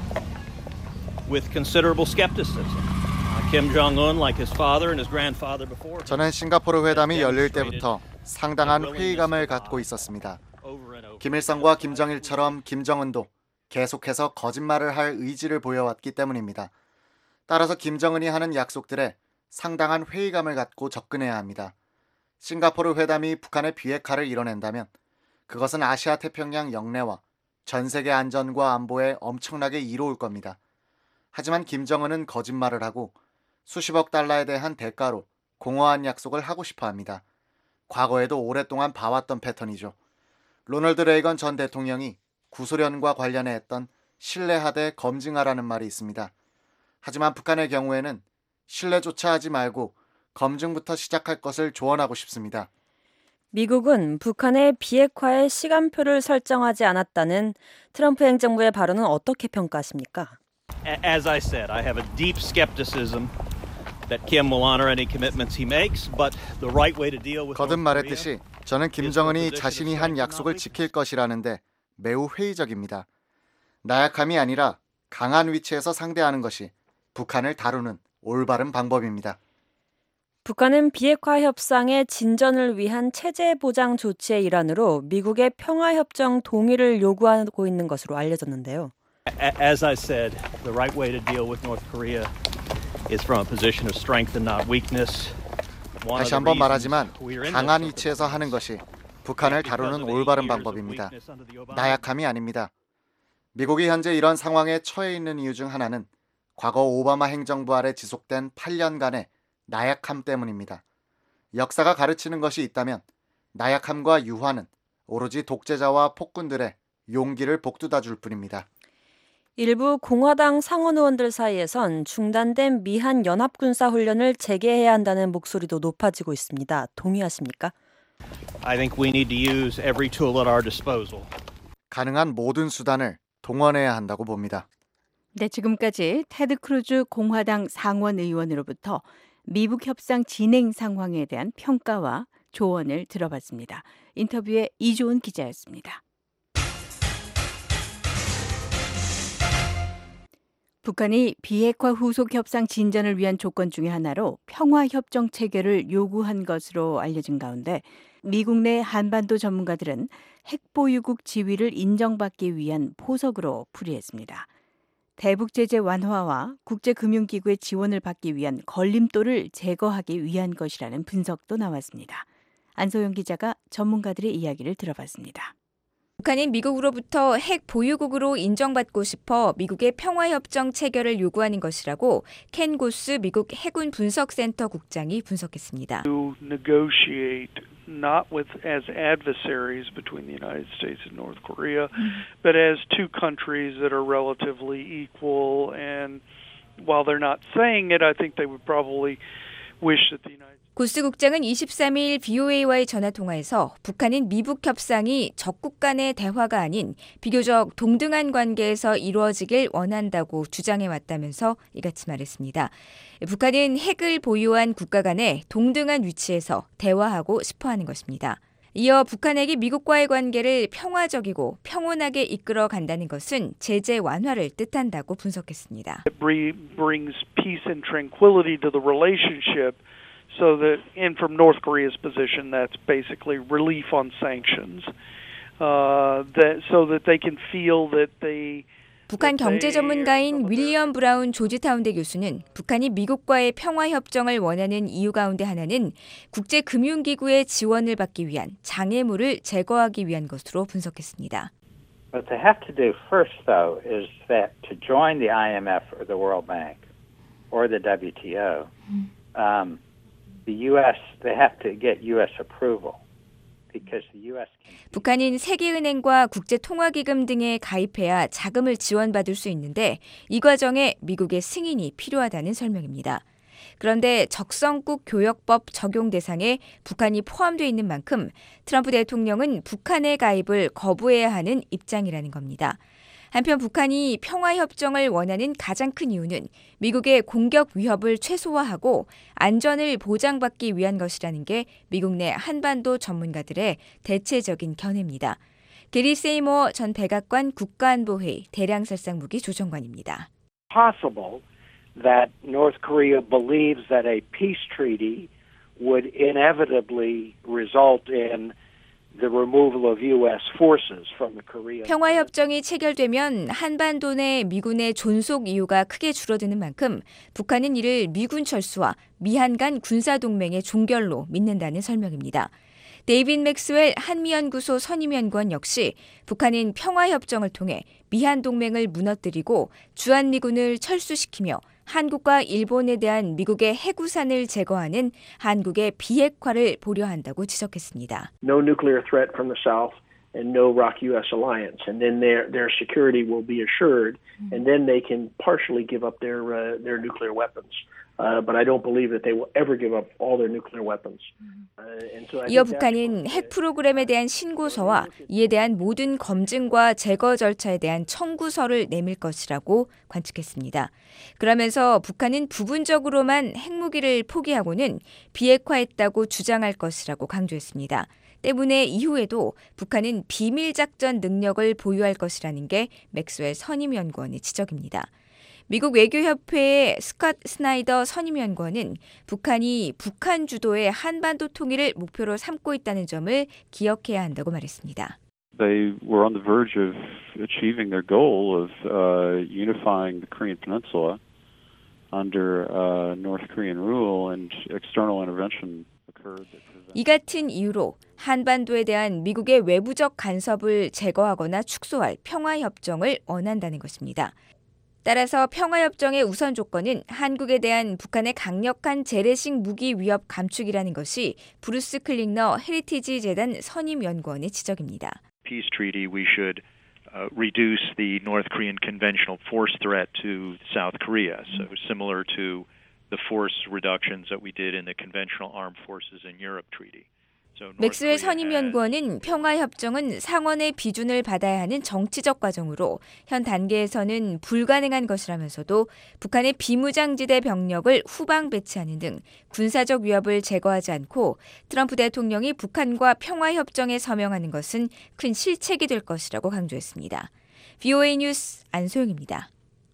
with considerable skepticism. Kim Jong-un, like his father and his grandfather before. 저는 싱가포르 회담이 열릴 때부터 상당한 회의감을 갖고 있었습니다. 김일성과 김정일처럼 김정은도 계속해서 거짓말을 할 의지를 보여왔기 때문입니다. 따라서 김정은이 하는 약속들에 상당한 회의감을 갖고 접근해야 합니다. 싱가포르 회담이 북한의 비핵화를 이뤄낸다면 그것은 아시아 태평양 영내와 전 세계 안전과 안보에 엄청나게 이로울 겁니다. 하지만 김정은은 거짓말을 하고 수십억 달러에 대한 대가로 공허한 약속을 하고 싶어 합니다. 과거에도 오랫동안 봐왔던 패턴이죠. 로널드 레이건 전 대통령이 구소련과 관련해 했던 신뢰하되 검증하라는 말이 있습니다. 하지만 북한의 경우에는 신뢰조차 하지 말고 검증부터 시작할 것을 조언하고 싶습니다. 미국은 북한의 비핵화의 시간표를 설정하지 않았다는 트럼프 행정부의 발언은 어떻게 평가하십니까? As I said, I have a deep skepticism that Kim will honor any commitments he makes, but the right way to deal with 거듭 말했듯이 저는 김정은이 자신이 한 약속을 지킬 것이라는데 매우 회의적입니다. 나약함이 아니라 강한 위치에서 상대하는 것이 북한을 다루는 올바른 방법입니다. 북한은 비핵화 협상의 진전을 위한 체제 보장 조치의 일환으로 미국의 평화협정 동의를 요구하고 있는 것으로 알려졌는데요. As I said, the right way to deal with North Korea is from a position of strength and not weakness. 다시 한번 말하지만 강한 위치에서 하는 것이 북한을 다루는 올바른 방법입니다. 나약함이 아닙니다. 미국이 현재 이런 상황에 처해 있는 이유 중 하나는 과거 오바마 행정부 아래 지속된 팔 년간의 나약함 때문입니다. 역사가 가르치는 것이 있다면 나약함과 유화는 오로지 독재자와 폭군들의 용기를 복돋아 줄 뿐입니다. 일부 공화당 상원 의원들 사이에선 중단된 미한 연합군사훈련을 재개해야 한다는 목소리도 높아지고 있습니다. 동의하십니까? I think we need to use every tool at our disposal. 가능한 모든 수단을 동원해야 한다고 봅니다. 네, 지금까지 테드 크루즈 공화당 상원 의원으로부터 미북 협상 진행 상황에 대한 평가와 조언을 들어봤습니다. 인터뷰에 이조은 기자였습니다. 북한이 비핵화 후속 협상 진전을 위한 조건 중에 하나로 평화협정 체결을 요구한 것으로 알려진 가운데 미국 내 한반도 전문가들은 핵보유국 지위를 인정받기 위한 포석으로 풀이했습니다. 대북 제재 완화와 국제금융기구의 지원을 받기 위한 걸림돌을 제거하기 위한 것이라는 분석도 나왔습니다. 안소영 기자가 전문가들의 이야기를 들어봤습니다. 북한이 미국으로부터 핵 보유국으로 인정받고 싶어 미국의 평화협정 체결을 요구하는 것이라고 켄 고스 미국 해군 분석센터 국장이 분석했습니다. To negotiate not with as adversaries between the United States and North Korea, but as two countries that are relatively equal. And while they're not saying it, I think they would probably wish that the United 고스 국장은 이십삼 일 브이오에이와의 전화통화에서 북한은 미북 협상이 적국 간의 대화가 아닌 비교적 동등한 관계에서 이루어지길 원한다고 주장해왔다면서 이같이 말했습니다. 북한은 핵을 보유한 국가 간의 동등한 위치에서 대화하고 싶어하는 것입니다. 이어 북한에게 미국과의 관계를 평화적이고 평온하게 이끌어 간다는 것은 제재 완화를 뜻한다고 분석했습니다. It brings peace and tranquility to the relationship. So that, and from North Korea's position, that's basically relief on sanctions. Uh, that so that they can feel that they. 북한 경제 전문가인 윌리엄 브라운 조지타운대 교수는 북한이 미국과의 평화 협정을 원하는 이유 가운데 하나는 국제금융기구의 지원을 받기 위한 장애물을 제거하기 위한 것으로 분석했습니다. What they have to do first, though, is that to join the I M F or the World Bank or the W T O. Um, The U S, they have to get U S approval because the U S can... 북한은 세계은행과 국제통화기금 등에 가입해야 자금을 지원받을 수 있는데 이 과정에 미국의 승인이 필요하다는 설명입니다. 그런데 적성국 교역법 적용 대상에 북한이 포함되어 있는 만큼 트럼프 대통령은 북한의 가입을 거부해야 하는 입장이라는 겁니다. 한편 북한이 평화협정을 원하는 가장 큰 이유는 미국의 공격 위협을 최소화하고 안전을 보장받기 위한 것이라는 게 미국 내 한반도 전문가들의 대체적인 견해입니다. 게리 세이머 전 백악관 국가안보회의 대량살상무기 조정관입니다. Possible that North Korea believes that a peace treaty would inevitably result in the removal of U S forces from the Korean. 평화협정이 체결되면 한반도 내 미군의 존속 이유가 크게 줄어드는 만큼 북한은 이를 미군 철수와 미한 간 군사동맹의 종결로 믿는다는 설명입니다. 데이빗 맥스웰 한미연구소 선임연구원 역시 북한은 평화협정을 통해 미한 동맹을 무너뜨리고 주한미군을 철수시키며 한국과 일본에 대한 미국의 해구산을 제거하는 한국의 비핵화를 보려 한다고 지적했습니다. No nuclear threat from the south and no R O C-U S alliance, and then their their security will be assured, and then they can partially give up their uh, their nuclear weapons. Uh, but I don't believe that they will ever give up all their nuclear weapons. Uh, and so I 이어 think 북한은 핵 프로그램에 대한 신고서와 이에 대한 모든 검증과 제거 절차에 대한 청구서를 내밀 것이라고 관측했습니다. 그러면서 북한은 부분적으로만 핵무기를 포기하고는 비핵화했다고 주장할 것이라고 강조했습니다. 때문에 이후에도 북한은 비밀작전 능력을 보유할 것이라는 게 맥스웰 선임연구원의 지적입니다. 미국 외교협회의 스콧 스나이더 선임연구원은 북한이 북한 주도의 한반도 통일을 목표로 삼고 있다는 점을 기억해야 한다고 말했습니다. They were on the verge of achieving their goal of uh, unifying the Korean Peninsula under uh, North Korean rule, and external intervention occurred. 이 같은 이유로 한반도에 대한 미국의 외부적 간섭을 제거하거나 축소할 평화협정을 원한다는 것입니다. 따라서 평화협정의 우선 조건은 한국에 대한 북한의 강력한 재래식 무기 위협 감축이라는 것이 브루스 클링너 헤리티지 재단 선임연구원의 지적입니다. Peace treaty, we should uh, reduce the North Korean conventional force threat to South Korea. So similar to the force reductions that we did in the conventional armed forces in Europe treaty. 맥스웰 선임연구원은 평화협정은 상원의 비준을 받아야 하는 정치적 과정으로 현 단계에서는 불가능한 것이라면서도 북한의 비무장지대 병력을 후방 배치하는 등 군사적 위협을 제거하지 않고 트럼프 대통령이 북한과 평화협정에 서명하는 것은 큰 실책이 될 것이라고 강조했습니다. 브이오에이 뉴스 안소영입니다.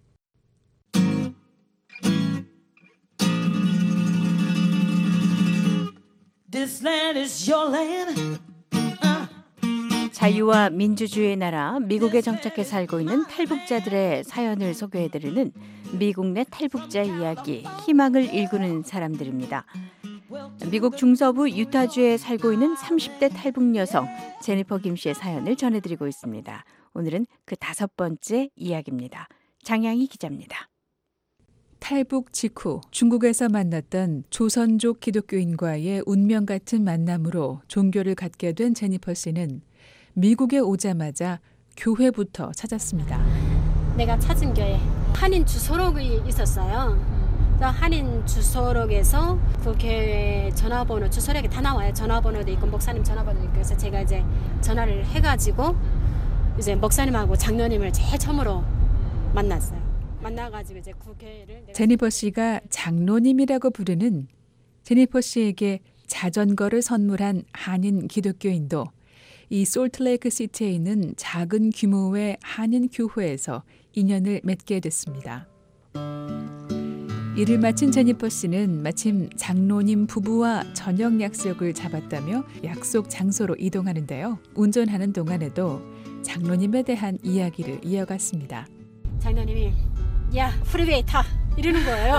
This land is your land. Uh. 자유와 민주주의의 나라 미국에 정착해 살고 있는 탈북자들의 사연을 소개해드리는 미국 내 탈북자 이야기, 희망을 일구는 사람들입니다. 미국 중서부 유타주에 살고 있는 삼십 대 탈북 여성 제니퍼 김 씨의 사연을 전해드리고 있습니다. 오늘은 그 다섯 번째 이야기입니다. 장양희 기자입니다. 탈북 직후 중국에서 만났던 조선족 기독교인과의 운명 같은 만남으로 종교를 갖게 된 제니퍼 씨는 미국에 오자마자 교회부터 찾았습니다. 내가 찾은 교회 한인 주소록이 있었어요. 한인 주소록에서 그 교회 전화번호 주소록에 다 나와요. 전화번호도 있고 목사님 전화번호도 있고 그래서 제가 이제 전화를 해가지고 이제 목사님하고 장로님을 제일 처음으로 만났어요. 만나가지고 이제 그 교회를 제니퍼 씨가 장로님이라고 부르는 제니퍼 씨에게 자전거를 선물한 한인 기독교인도 이 솔트레이크 시티에 있는 작은 규모의 한인 교회에서 인연을 맺게 됐습니다. 일을 마친 제니퍼 씨는 마침 장로님 부부와 저녁 약속을 잡았다며 약속 장소로 이동하는데요. 운전하는 동안에도 장로님에 대한 이야기를 이어갔습니다. 장로님이 야 프리웨이 타 이러는 거예요.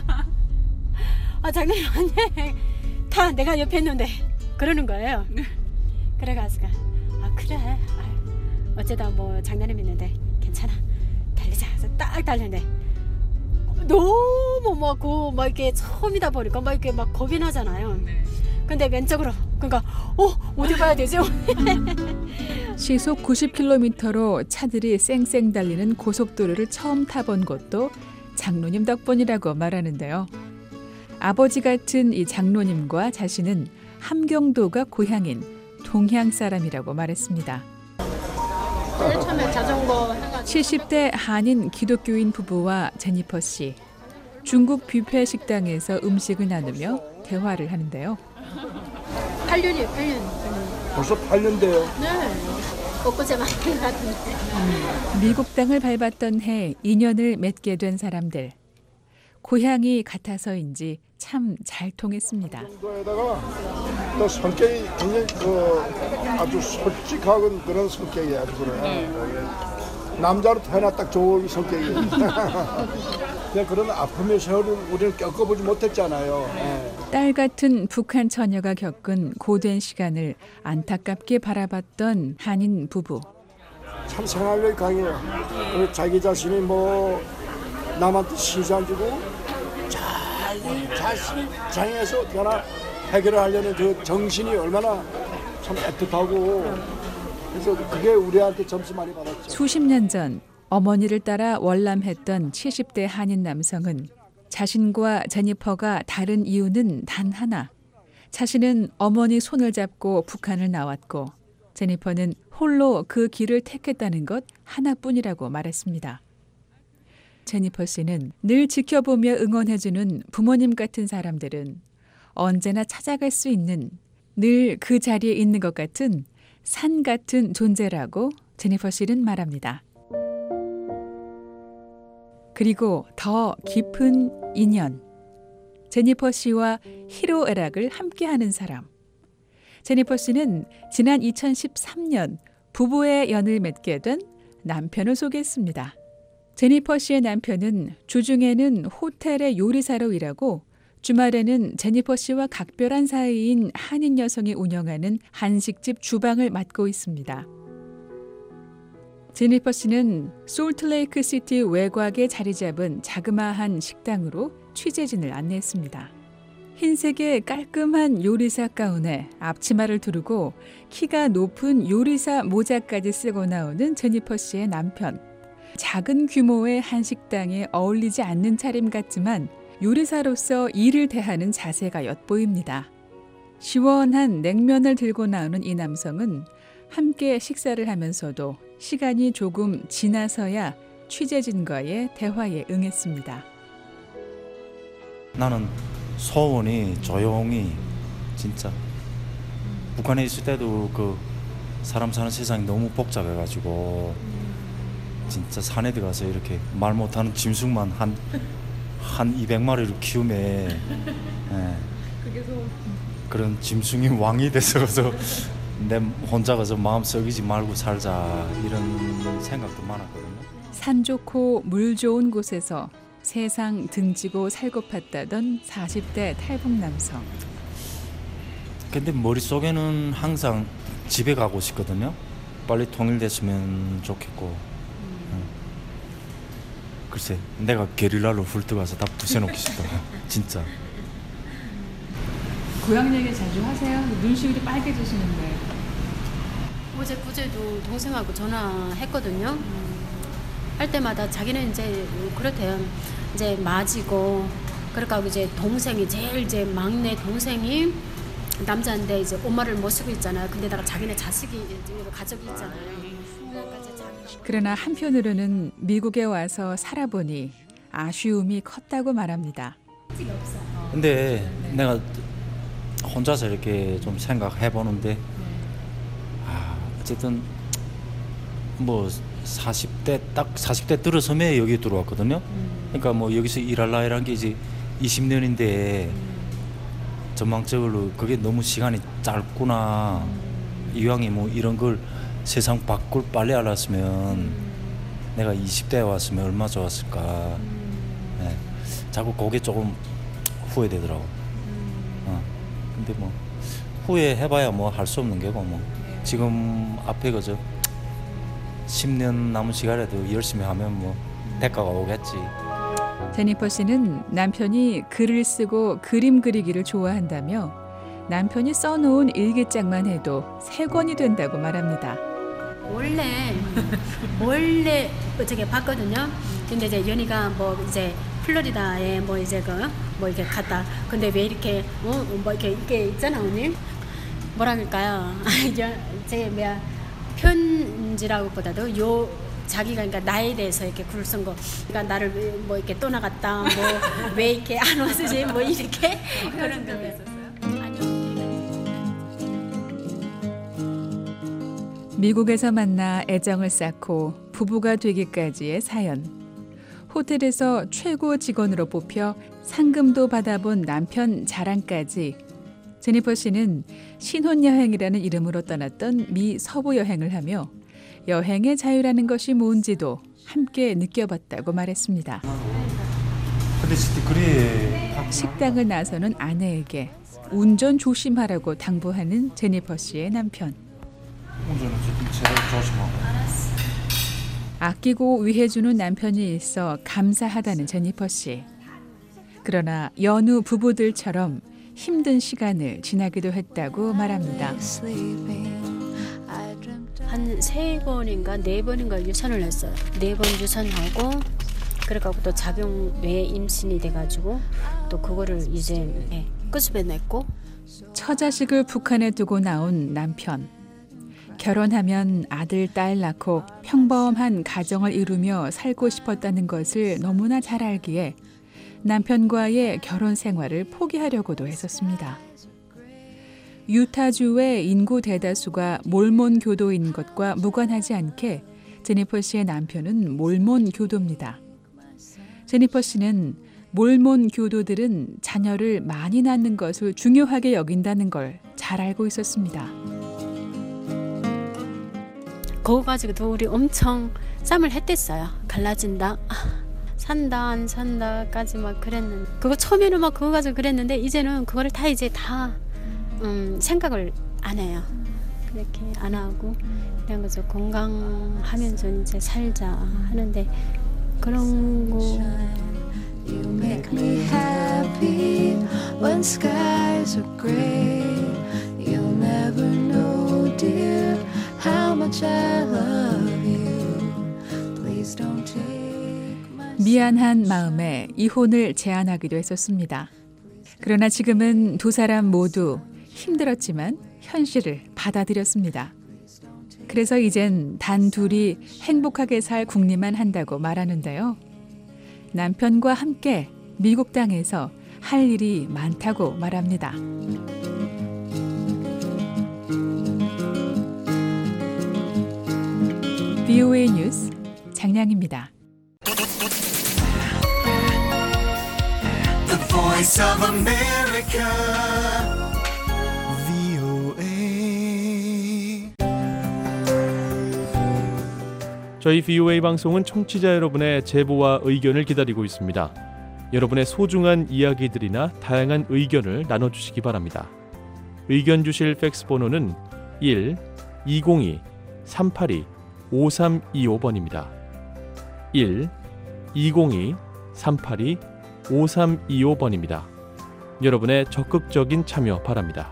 아 장로님 아니 타 내가 옆에 있는데 그러는 거예요. 그래가지고 아 그래 아, 어쩌다 뭐 장로님 있는데 괜찮아 달리자 해서 딱 달렸는데 너무 막, 그, 막 이렇게 처음이다 보니까 막 이렇게 막 겁이 나잖아요. 근데 왼쪽으로 그러니까 어 어디 가야 되죠? 시속 구십 킬로미터로 차들이 쌩쌩 달리는 고속도로를 처음 타본 것도 장로님 덕분이라고 말하는데요. 아버지 같은 이 장로님과 자신은 함경도가 고향인 동향 사람이라고 말했습니다. 처음에 자전거 해가지고 칠십 대 한인 기독교인 부부와 제니퍼 씨, 중국 뷔페 식당에서 음식을 나누며 대화를 하는데요. 팔 년이에요, 팔 년. 벌써 팔 년 돼요? 네. 엊그제 만난 것 같은데. 미국 땅을 밟았던 해 인연을 맺게 된 사람들. 고향이 같아서인지 참 잘 통했습니다. 정도에다가 또 성격이 굉장히 그 아주 솔직한 그런 성격이에요. 아주 그래. 네. 남자로 태어나 딱 좋은 성격이에요. 그런 아픔의 세월을 우리는 겪어보지 못했잖아요. 네. 딸 같은 북한 처녀가 겪은 고된 시간을 안타깝게 바라봤던 한인 부부. 참 생활력이 강해요. 네. 자기 자신이 뭐 남한테 시시 안 주고 자기 자신이 장애에서 변화 해결을 하려는 그 정신이 얼마나 참 애틋하고 그래서 그게 우리한테 점수 많이 받았죠. 수십 년 전 어머니를 따라 월남했던 칠십 대 한인 남성은 자신과 제니퍼가 다른 이유는 단 하나. 자신은 어머니 손을 잡고 북한을 나왔고 제니퍼는 홀로 그 길을 택했다는 것 하나뿐이라고 말했습니다. 제니퍼 씨는 늘 지켜보며 응원해주는 부모님 같은 사람들은 언제나 찾아갈 수 있는 늘 그 자리에 있는 것 같은 산 같은 존재라고 제니퍼 씨는 말합니다. 그리고 더 깊은 인연. 제니퍼 씨와 희로애락을 함께하는 사람. 제니퍼 씨는 지난 이천십삼 년 부부의 연을 맺게 된 남편을 소개했습니다. 제니퍼 씨의 남편은 주중에는 호텔의 요리사로 일하고 주말에는 제니퍼 씨와 각별한 사이인 한인 여성이 운영하는 한식집 주방을 맡고 있습니다. 제니퍼 씨는 솔트레이크 시티 외곽에 자리 잡은 자그마한 식당으로 취재진을 안내했습니다. 흰색의 깔끔한 요리사 가운에 앞치마를 두르고 키가 높은 요리사 모자까지 쓰고 나오는 제니퍼 씨의 남편. 작은 규모의 한식당에 어울리지 않는 차림 같지만 요리사로서 일을 대하는 자세가 엿보입니다. 시원한 냉면을 들고 나오는 이 남성은 함께 식사를 하면서도 시간이 조금 지나서야 취재진과의 대화에 응했습니다. 나는 소원이 조용히 진짜 북한에 있을 때도 그 사람 사는 세상이 너무 복잡해가지고 진짜 산에 들어가서 이렇게 말 못하는 짐승만 한, 한 이백 마리를 키우면 예, 그런 짐승이 왕이 돼서 내 혼자 가서 마음 썩이지 말고 살자 이런 생각도 많았거든요. 산 좋고 물 좋은 곳에서 세상 등지고 살고팠다던 사십 대 탈북 남성. 근데 머릿속에는 항상 집에 가고 싶거든요. 빨리 통일됐으면 좋겠고. 음. 글쎄 내가 게릴라로 훑어가서 다 부숴놓기 싶다. 진짜. 고향 얘기 자주 하세요? 눈시울이 빨개지시는데. 어제 그제도 동생하고 전화했거든요. 음. 할 때마다 자기는 이제 그렇대요. 이제 맞이고 그러니까 이제 동생이 제일 이제 막내 동생이 남자인데 이제 엄마를 못 쓰고 있잖아요. 근데다가 자기네 자식이 가족이 있잖아요. 그러니까 이제 자기... 그러나 한편으로는 미국에 와서 살아보니 아쉬움이 컸다고 말합니다. 근데 네. 내가 혼자서 이렇게 좀 생각해 보는데 아 어쨌든 뭐 사십 대 딱 사십 대 들어서면 여기 들어왔거든요. 음. 그러니까 뭐 여기서 일할 나이란 게 이제 이십 년인데 음. 전망적으로 그게 너무 시간이 짧구나. 음. 이왕에 뭐 이런 걸 세상 밖을 빨리 알았으면 음. 내가 이십 대에 왔으면 얼마나 좋았을까. 음. 네. 자꾸 그게 조금 후회되더라고. 음. 어. 근데 뭐 후회해봐야 뭐 할 수 없는 게고 뭐 네. 지금 앞에 그저 십 년 남은 시간에도 열심히 하면 뭐 대가가 오겠지. 제니퍼 씨는 남편이 글을 쓰고 그림 그리기를 좋아한다며 남편이 써놓은 일기장만 해도 세 권이 된다고 말합니다. 원래 원래 어저께 봤거든요. 근데 이제 연희가 뭐 이제 플로리다에 뭐 이제 그 뭐 이렇게 갔다. 근데 왜 이렇게 어 뭐 이렇게 이게 있잖아 언니. 뭐라 그럴까요? 제 뭐야. 편지라고 보다도 요 자기가 그러니까 나에 대해서 이렇게 글을 쓴 거, 그러니까 나를 뭐 이렇게 떠나갔다, 뭐 왜 이렇게 안 왔지, 뭐 이렇게 그런 거 있었어요. 미국에서 만나 애정을 쌓고 부부가 되기까지의 사연. 호텔에서 최고 직원으로 뽑혀 상금도 받아본 남편 자랑까지. 제니퍼 씨는 신혼여행이라는 이름으로 떠났던 미 서부 여행을 하며 여행의 자유라는 것이 뭔지도 함께 느껴봤다고 말했습니다. 식당을 나서는 아내에게 운전 조심하라고 당부하는 제니퍼 씨의 남편. 운전은 제대로 조심하고. 아끼고 위해주는 남편이 있어 감사하다는 제니퍼 씨. 그러나 여느 부부들처럼 힘든 시간을 지나기도 했다고 말합니다. 한 세 번인가 네 번인가 유산을 했어요. 네 번 유산하고 그래갖고 또 작용 외 임신이 돼가지고 또 그거를 이제 네, 끝집어냈고. 처자식을 북한에 두고 나온 남편. 결혼하면 아들, 딸 낳고 평범한 가정을 이루며 살고 싶었다는 것을 너무나 잘 알기에 남편과의 결혼 생활을 포기하려고도 했었습니다. 유타주의 인구 대다수가 몰몬 교도인 것과 무관하지 않게 제니퍼 씨의 남편은 몰몬 교도입니다. 제니퍼 씨는 몰몬 교도들은 자녀를 많이 낳는 것을 중요하게 여긴다는 걸 잘 알고 있었습니다. 그거 가지고도 우리 엄청 싸움을 했댔어요. 갈라진다. 산다 안 산다까지 막 그랬는데 그거 처음에는 막 그거 가지고 그랬는데 이제는 그거를 다 이제 다 음, 생각을 안 해요. 그렇게 안 하고 그냥 그저 건강하면서 이제 살자 하는데 그런 거 You make me happy when skies are gray. You'll never know, dear, how much I love you. Please don't take my... 미안한 마음에 이혼을 제안하기도 했었습니다. 그러나 지금은 두 사람 모두 힘들었지만 현실을 받아들였습니다. 그래서 이젠 단 둘이 행복하게 살 궁리만 한다고 말하는데요. 남편과 함께 미국 땅에서 할 일이 많다고 말합니다. 브이오에이 뉴스 장량입니다. The Voice of America, 브이오에이. 저희 브이오에이 방송은 청취자 여러분의 제보와 의견을 기다리고 있습니다. 여러분의 소중한 이야기들이나 다양한 의견을 나눠주시기 바랍니다. 의견 주실 팩스 번호는 일 이공이 삼팔이 오삼이오 번입니다. 일 이공이 삼팔이 오삼이오 번입니다. 여러분의 적극적인 참여 바랍니다.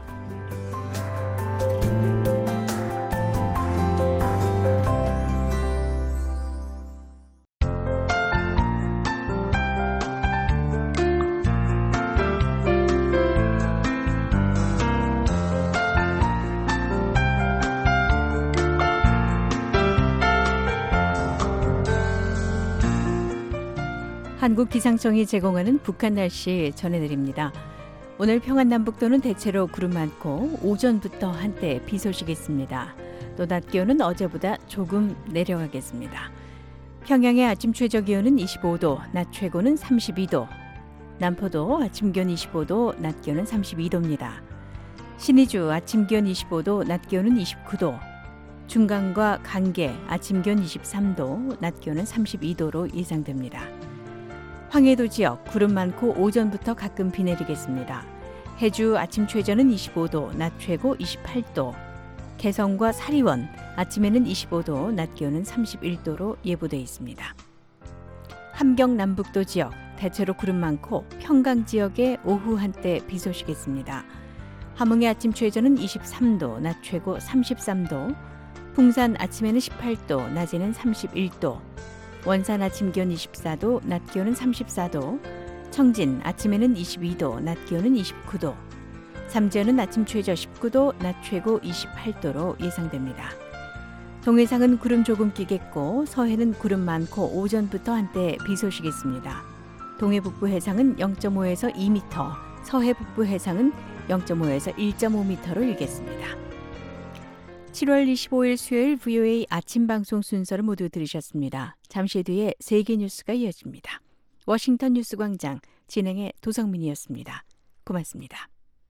한국기상청이 제공하는 북한 날씨 전해드립니다. 오늘 평안남북도는 대체로 구름 많고 오전부터 한때 비 소식이 있습니다. 또 낮 기온은 어제보다 조금 내려가겠습니다. 평양의 아침 최저 기온은 이십오 도, 낮 최고는 삼십이 도. 남포도 아침 기온 이십오 도, 낮 기온은 삼십이 도입니다. 신의주 아침 기온 이십오 도, 낮 기온은 이십구 도. 중강과 강계 아침 기온 이십삼 도, 낮 기온은 삼십이 도로 예상됩니다. 황해도 지역 구름 많고 오전부터 가끔 비 내리겠습니다. 해주 아침 최저는 이십오 도, 낮 최고 이십팔 도. 개성과 사리원 아침에는 이십오 도, 낮 기온은 삼십일 도로 예보돼 있습니다. 함경 남북도 지역 대체로 구름 많고 평강 지역에 오후 한때 비 소식이 있습니다. 함흥의 아침 최저는 이십삼 도, 낮 최고 삼십삼 도. 풍산 아침에는 십팔 도, 낮에는 삼십일 도. 원산 아침 기온 이십사 도, 낮 기온은 삼십사 도. 청진 아침에는 이십이 도, 낮 기온은 이십구 도. 삼지연은 아침 최저 십구 도, 낮 최고 이십팔 도로 예상됩니다. 동해상은 구름 조금 끼겠고 서해는 구름 많고 오전부터 한때 비 소식이 있습니다. 동해 북부 해상은 영 점 오에서 이 미터, 서해 북부 해상은 영 점 오에서 일 점 오 미터로 일겠습니다. 칠월 이십오일 수요일 브이오에이 아침 방송 순서를 모두 들으셨습니다. 잠시 뒤에 세계 뉴스가 이어집니다. 워싱턴 뉴스 광장 진행의 도성민이었습니다. 고맙습니다.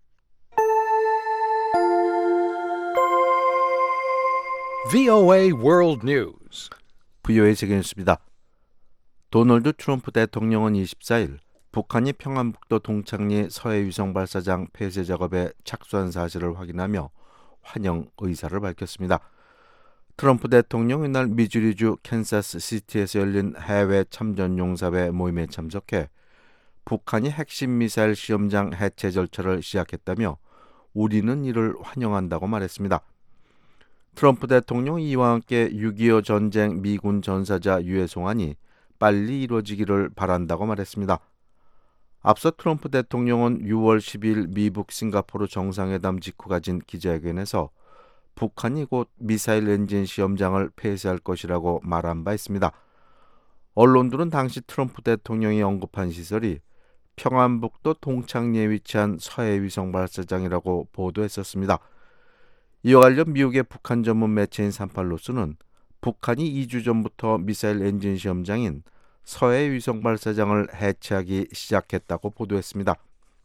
브이오에이 World News. 브이오에이 세계 뉴스입니다. 도널드 트럼프 대통령은 이십사일 북한이 평안북도 동창리 서해위성 발사장 폐쇄 작업에 착수한 사실을 확인하며 환영 의사를 밝혔습니다. 트럼프 대통령은 이날 미주리주 캔사스 시티에서 열린 해외 참전용사회 모임에 참석해 북한이 핵심 미사일 시험장 해체 절차를 시작했다며 우리는 이를 환영한다고 말했습니다. 트럼프 대통령은 이와 함께 육이오 전쟁 미군 전사자 유해 송환이 빨리 이루어지기를 바란다고 말했습니다. 앞서 트럼프 대통령은 유월 십이일 미국 싱가포르 정상회담 직후 가진 기자회견에서 북한이 곧 미사일 엔진 시험장을 폐쇄할 것이라고 말한 바 있습니다. 언론들은 당시 트럼프 대통령이 언급한 시설이 평안북도 동창리에 위치한 서해위성 발사장이라고 보도했었습니다. 이와 관련 미국의 북한 전문 매체인 삼팔로스는 북한이 이 주 전부터 미사일 엔진 시험장인 서해 위성 발사장을 해체하기 시작했다고 보도했습니다.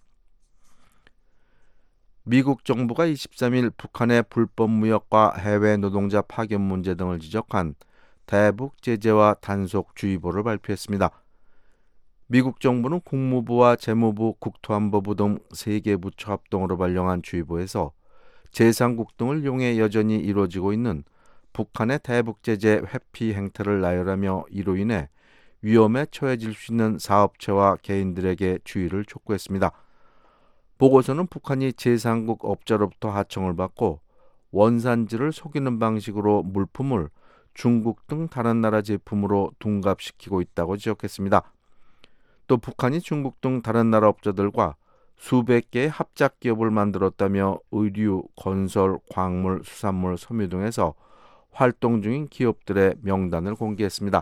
미국 정부가 이십삼일 북한의 불법 무역과 해외 노동자 파견 문제 등을 지적한 대북 제재와 단속주의보를 발표했습니다. 미국 정부는 국무부와 재무부, 국토안보부 등 세 개 부처 합동으로 발령한 주의보에서 제삼국 등을 이용해 여전히 이루어지고 있는 북한의 대북 제재 회피 행태를 나열하며 이로 인해 위험에 처해질 수 있는 사업체와 개인들에게 주의를 촉구했습니다. 보고서는 북한이 제삼국 업자로부터 하청을 받고 원산지를 속이는 방식으로 물품을 중국 등 다른 나라 제품으로 둔갑시키고 있다고 지적했습니다. 또 북한이 중국 등 다른 나라 업자들과 수백 개의 합작 기업을 만들었다며 의류, 건설, 광물, 수산물, 섬유 등에서 활동 중인 기업들의 명단을 공개했습니다.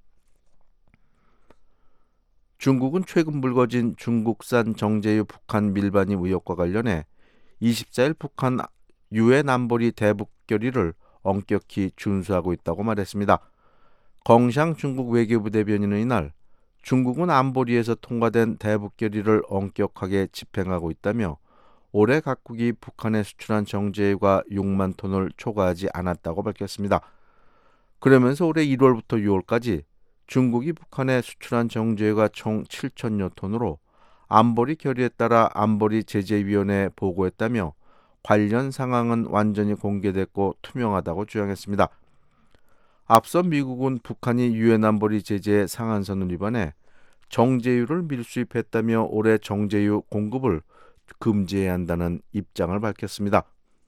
중국은 최근 불거진 중국산 정제유 북한 밀반입 의혹과 관련해 이십사일 북한 유엔 안보리 대북 결의를 엄격히 준수하고 있다고 말했습니다. 껑샹 중국 외교부 대변인은 이날 중국은 안보리에서 통과된 대북 결의를 엄격하게 집행하고 있다며 올해 각국이 북한에 수출한 정제유가 육만 톤을 초과하지 않았다고 밝혔습니다. 그러면서 올해 일월부터 유월까지 중국이 북한에 수출한 정제유가 총 칠천여 톤으로 안보리 결의에 따라 안보리 제재위원회에 보고했다며 관련 상황은 완전히 공개됐고 투명하다고 주장했습니다. 앞서 미국은 북한이 유엔 안보리 제재의 상한선을 위반해 정제유를 밀수입했다며 올해 정제유 공급을 금지해야 한다는 입장을 밝혔습니다.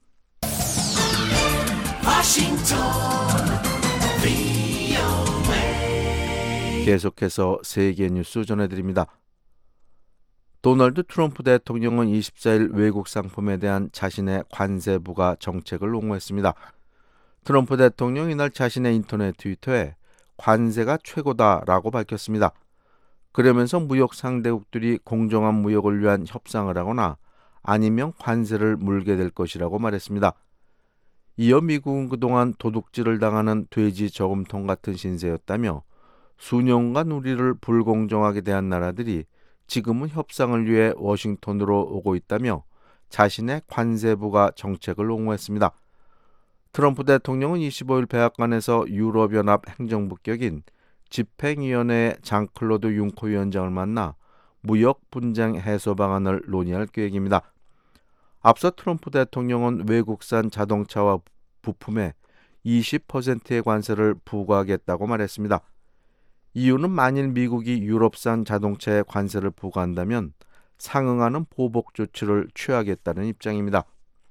계속해서 세계 뉴스 전해드립니다. 도널드 트럼프 대통령은 이십사일 외국 상품에 대한 자신의 관세 부과 정책을 옹호했습니다. 트럼프 대통령이 이날 자신의 인터넷 트위터에 관세가 최고다라고 밝혔습니다. 그러면서 무역 상대국들이 공정한 무역을 위한 협상을 하거나 아니면 관세를 물게 될 것이라고 말했습니다. 이어 미국은 그동안 도둑질을 당하는 돼지 저금통 같은 신세였다며 수년간 우리를 불공정하게 대한 나라들이 지금은 협상을 위해 워싱턴으로 오고 있다며 자신의 관세 부과 정책을 옹호했습니다. 트럼프 대통령은 이십오일 백악관에서 유럽연합 행정부 격인 집행위원회의 장클로드 융커 위원장을 만나 무역 분쟁 해소 방안을 논의할 계획입니다. 앞서 트럼프 대통령은 외국산 자동차와 부품에 이십 퍼센트의 관세를 부과하겠다고 말했습니다. 이유는 만일 미국이 유럽산 자동차에 관세를 부과한다면 상응하는 보복 조치를 취하겠다는 입장입니다.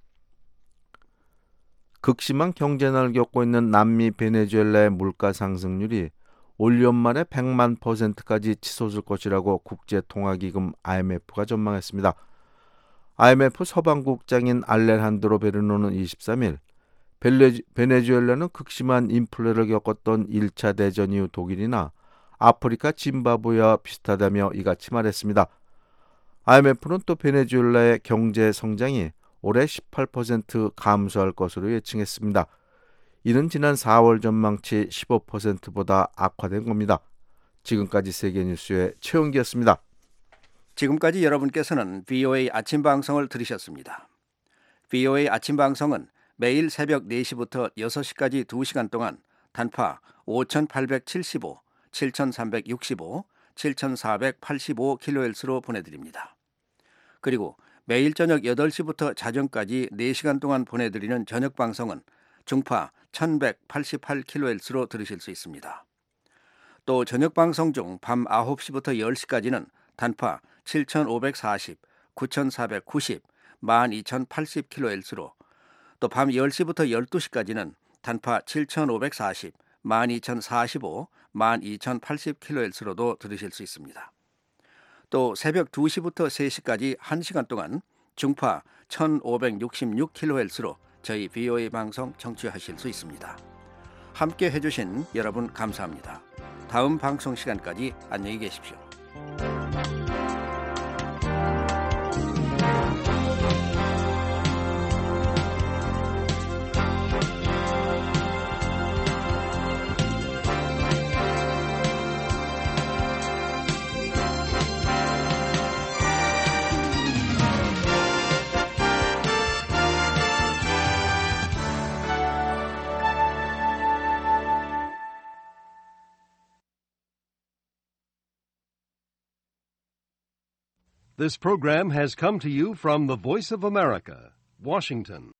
극심한 경제난을 겪고 있는 남미 베네수엘라의 물가 상승률이 올 연말에 백만 퍼센트까지 치솟을 것이라고 국제통화기금 아이엠에프가 전망했습니다. 아이엠에프 서방국장인 알레한드로 베르노는 이십삼일 베네수엘라는 극심한 인플레를 겪었던 일 차 대전 이후 독일이나 아프리카 짐바브웨와 비슷하다며 이같이 말했습니다. 아이엠에프는 또 베네수엘라의 경제 성장이 올해 십팔 퍼센트 감소할 것으로 예측했습니다. 이는 지난 사월 전망치 십오 퍼센트보다 악화된 겁니다. 지금까지 세계뉴스의 최영기였습니다. 지금까지 여러분께서는 브이오에이 아침 방송을 들으셨습니다. 브이오에이 아침 방송은 매일 새벽 네 시부터 여섯 시까지 두 시간 동안 단파 오천팔백칠십오, 칠천삼백육십오, 칠천사백팔십오 킬로헤르츠로 보내드립니다. 그리고 매일 저녁 여덟 시부터 자정까지 네 시간 동안 보내드리는 저녁 방송은 중파 천백팔십팔 킬로헤르츠로 들으실 수 있습니다. 또 저녁 방송 중 밤 아홉 시부터 열 시까지는 단파 칠천오백사십, 구천사백구십, 만 이천팔십 킬로헤르츠로 또 밤 열 시부터 열두 시까지는 단파 칠천오백사십, 만 이천사십오, 만 이천팔십 킬로헤르츠로도 들으실 수 있습니다. 또 새벽 두 시부터 세 시까지 한 시간 동안 중파 천오백육십육 킬로헤르츠로 저희 브이오에이 방송 청취하실 수 있습니다. 함께 해주신 여러분 감사합니다. 다음 방송 시간까지 안녕히 계십시오. This program has come to you from the Voice of America, Washington.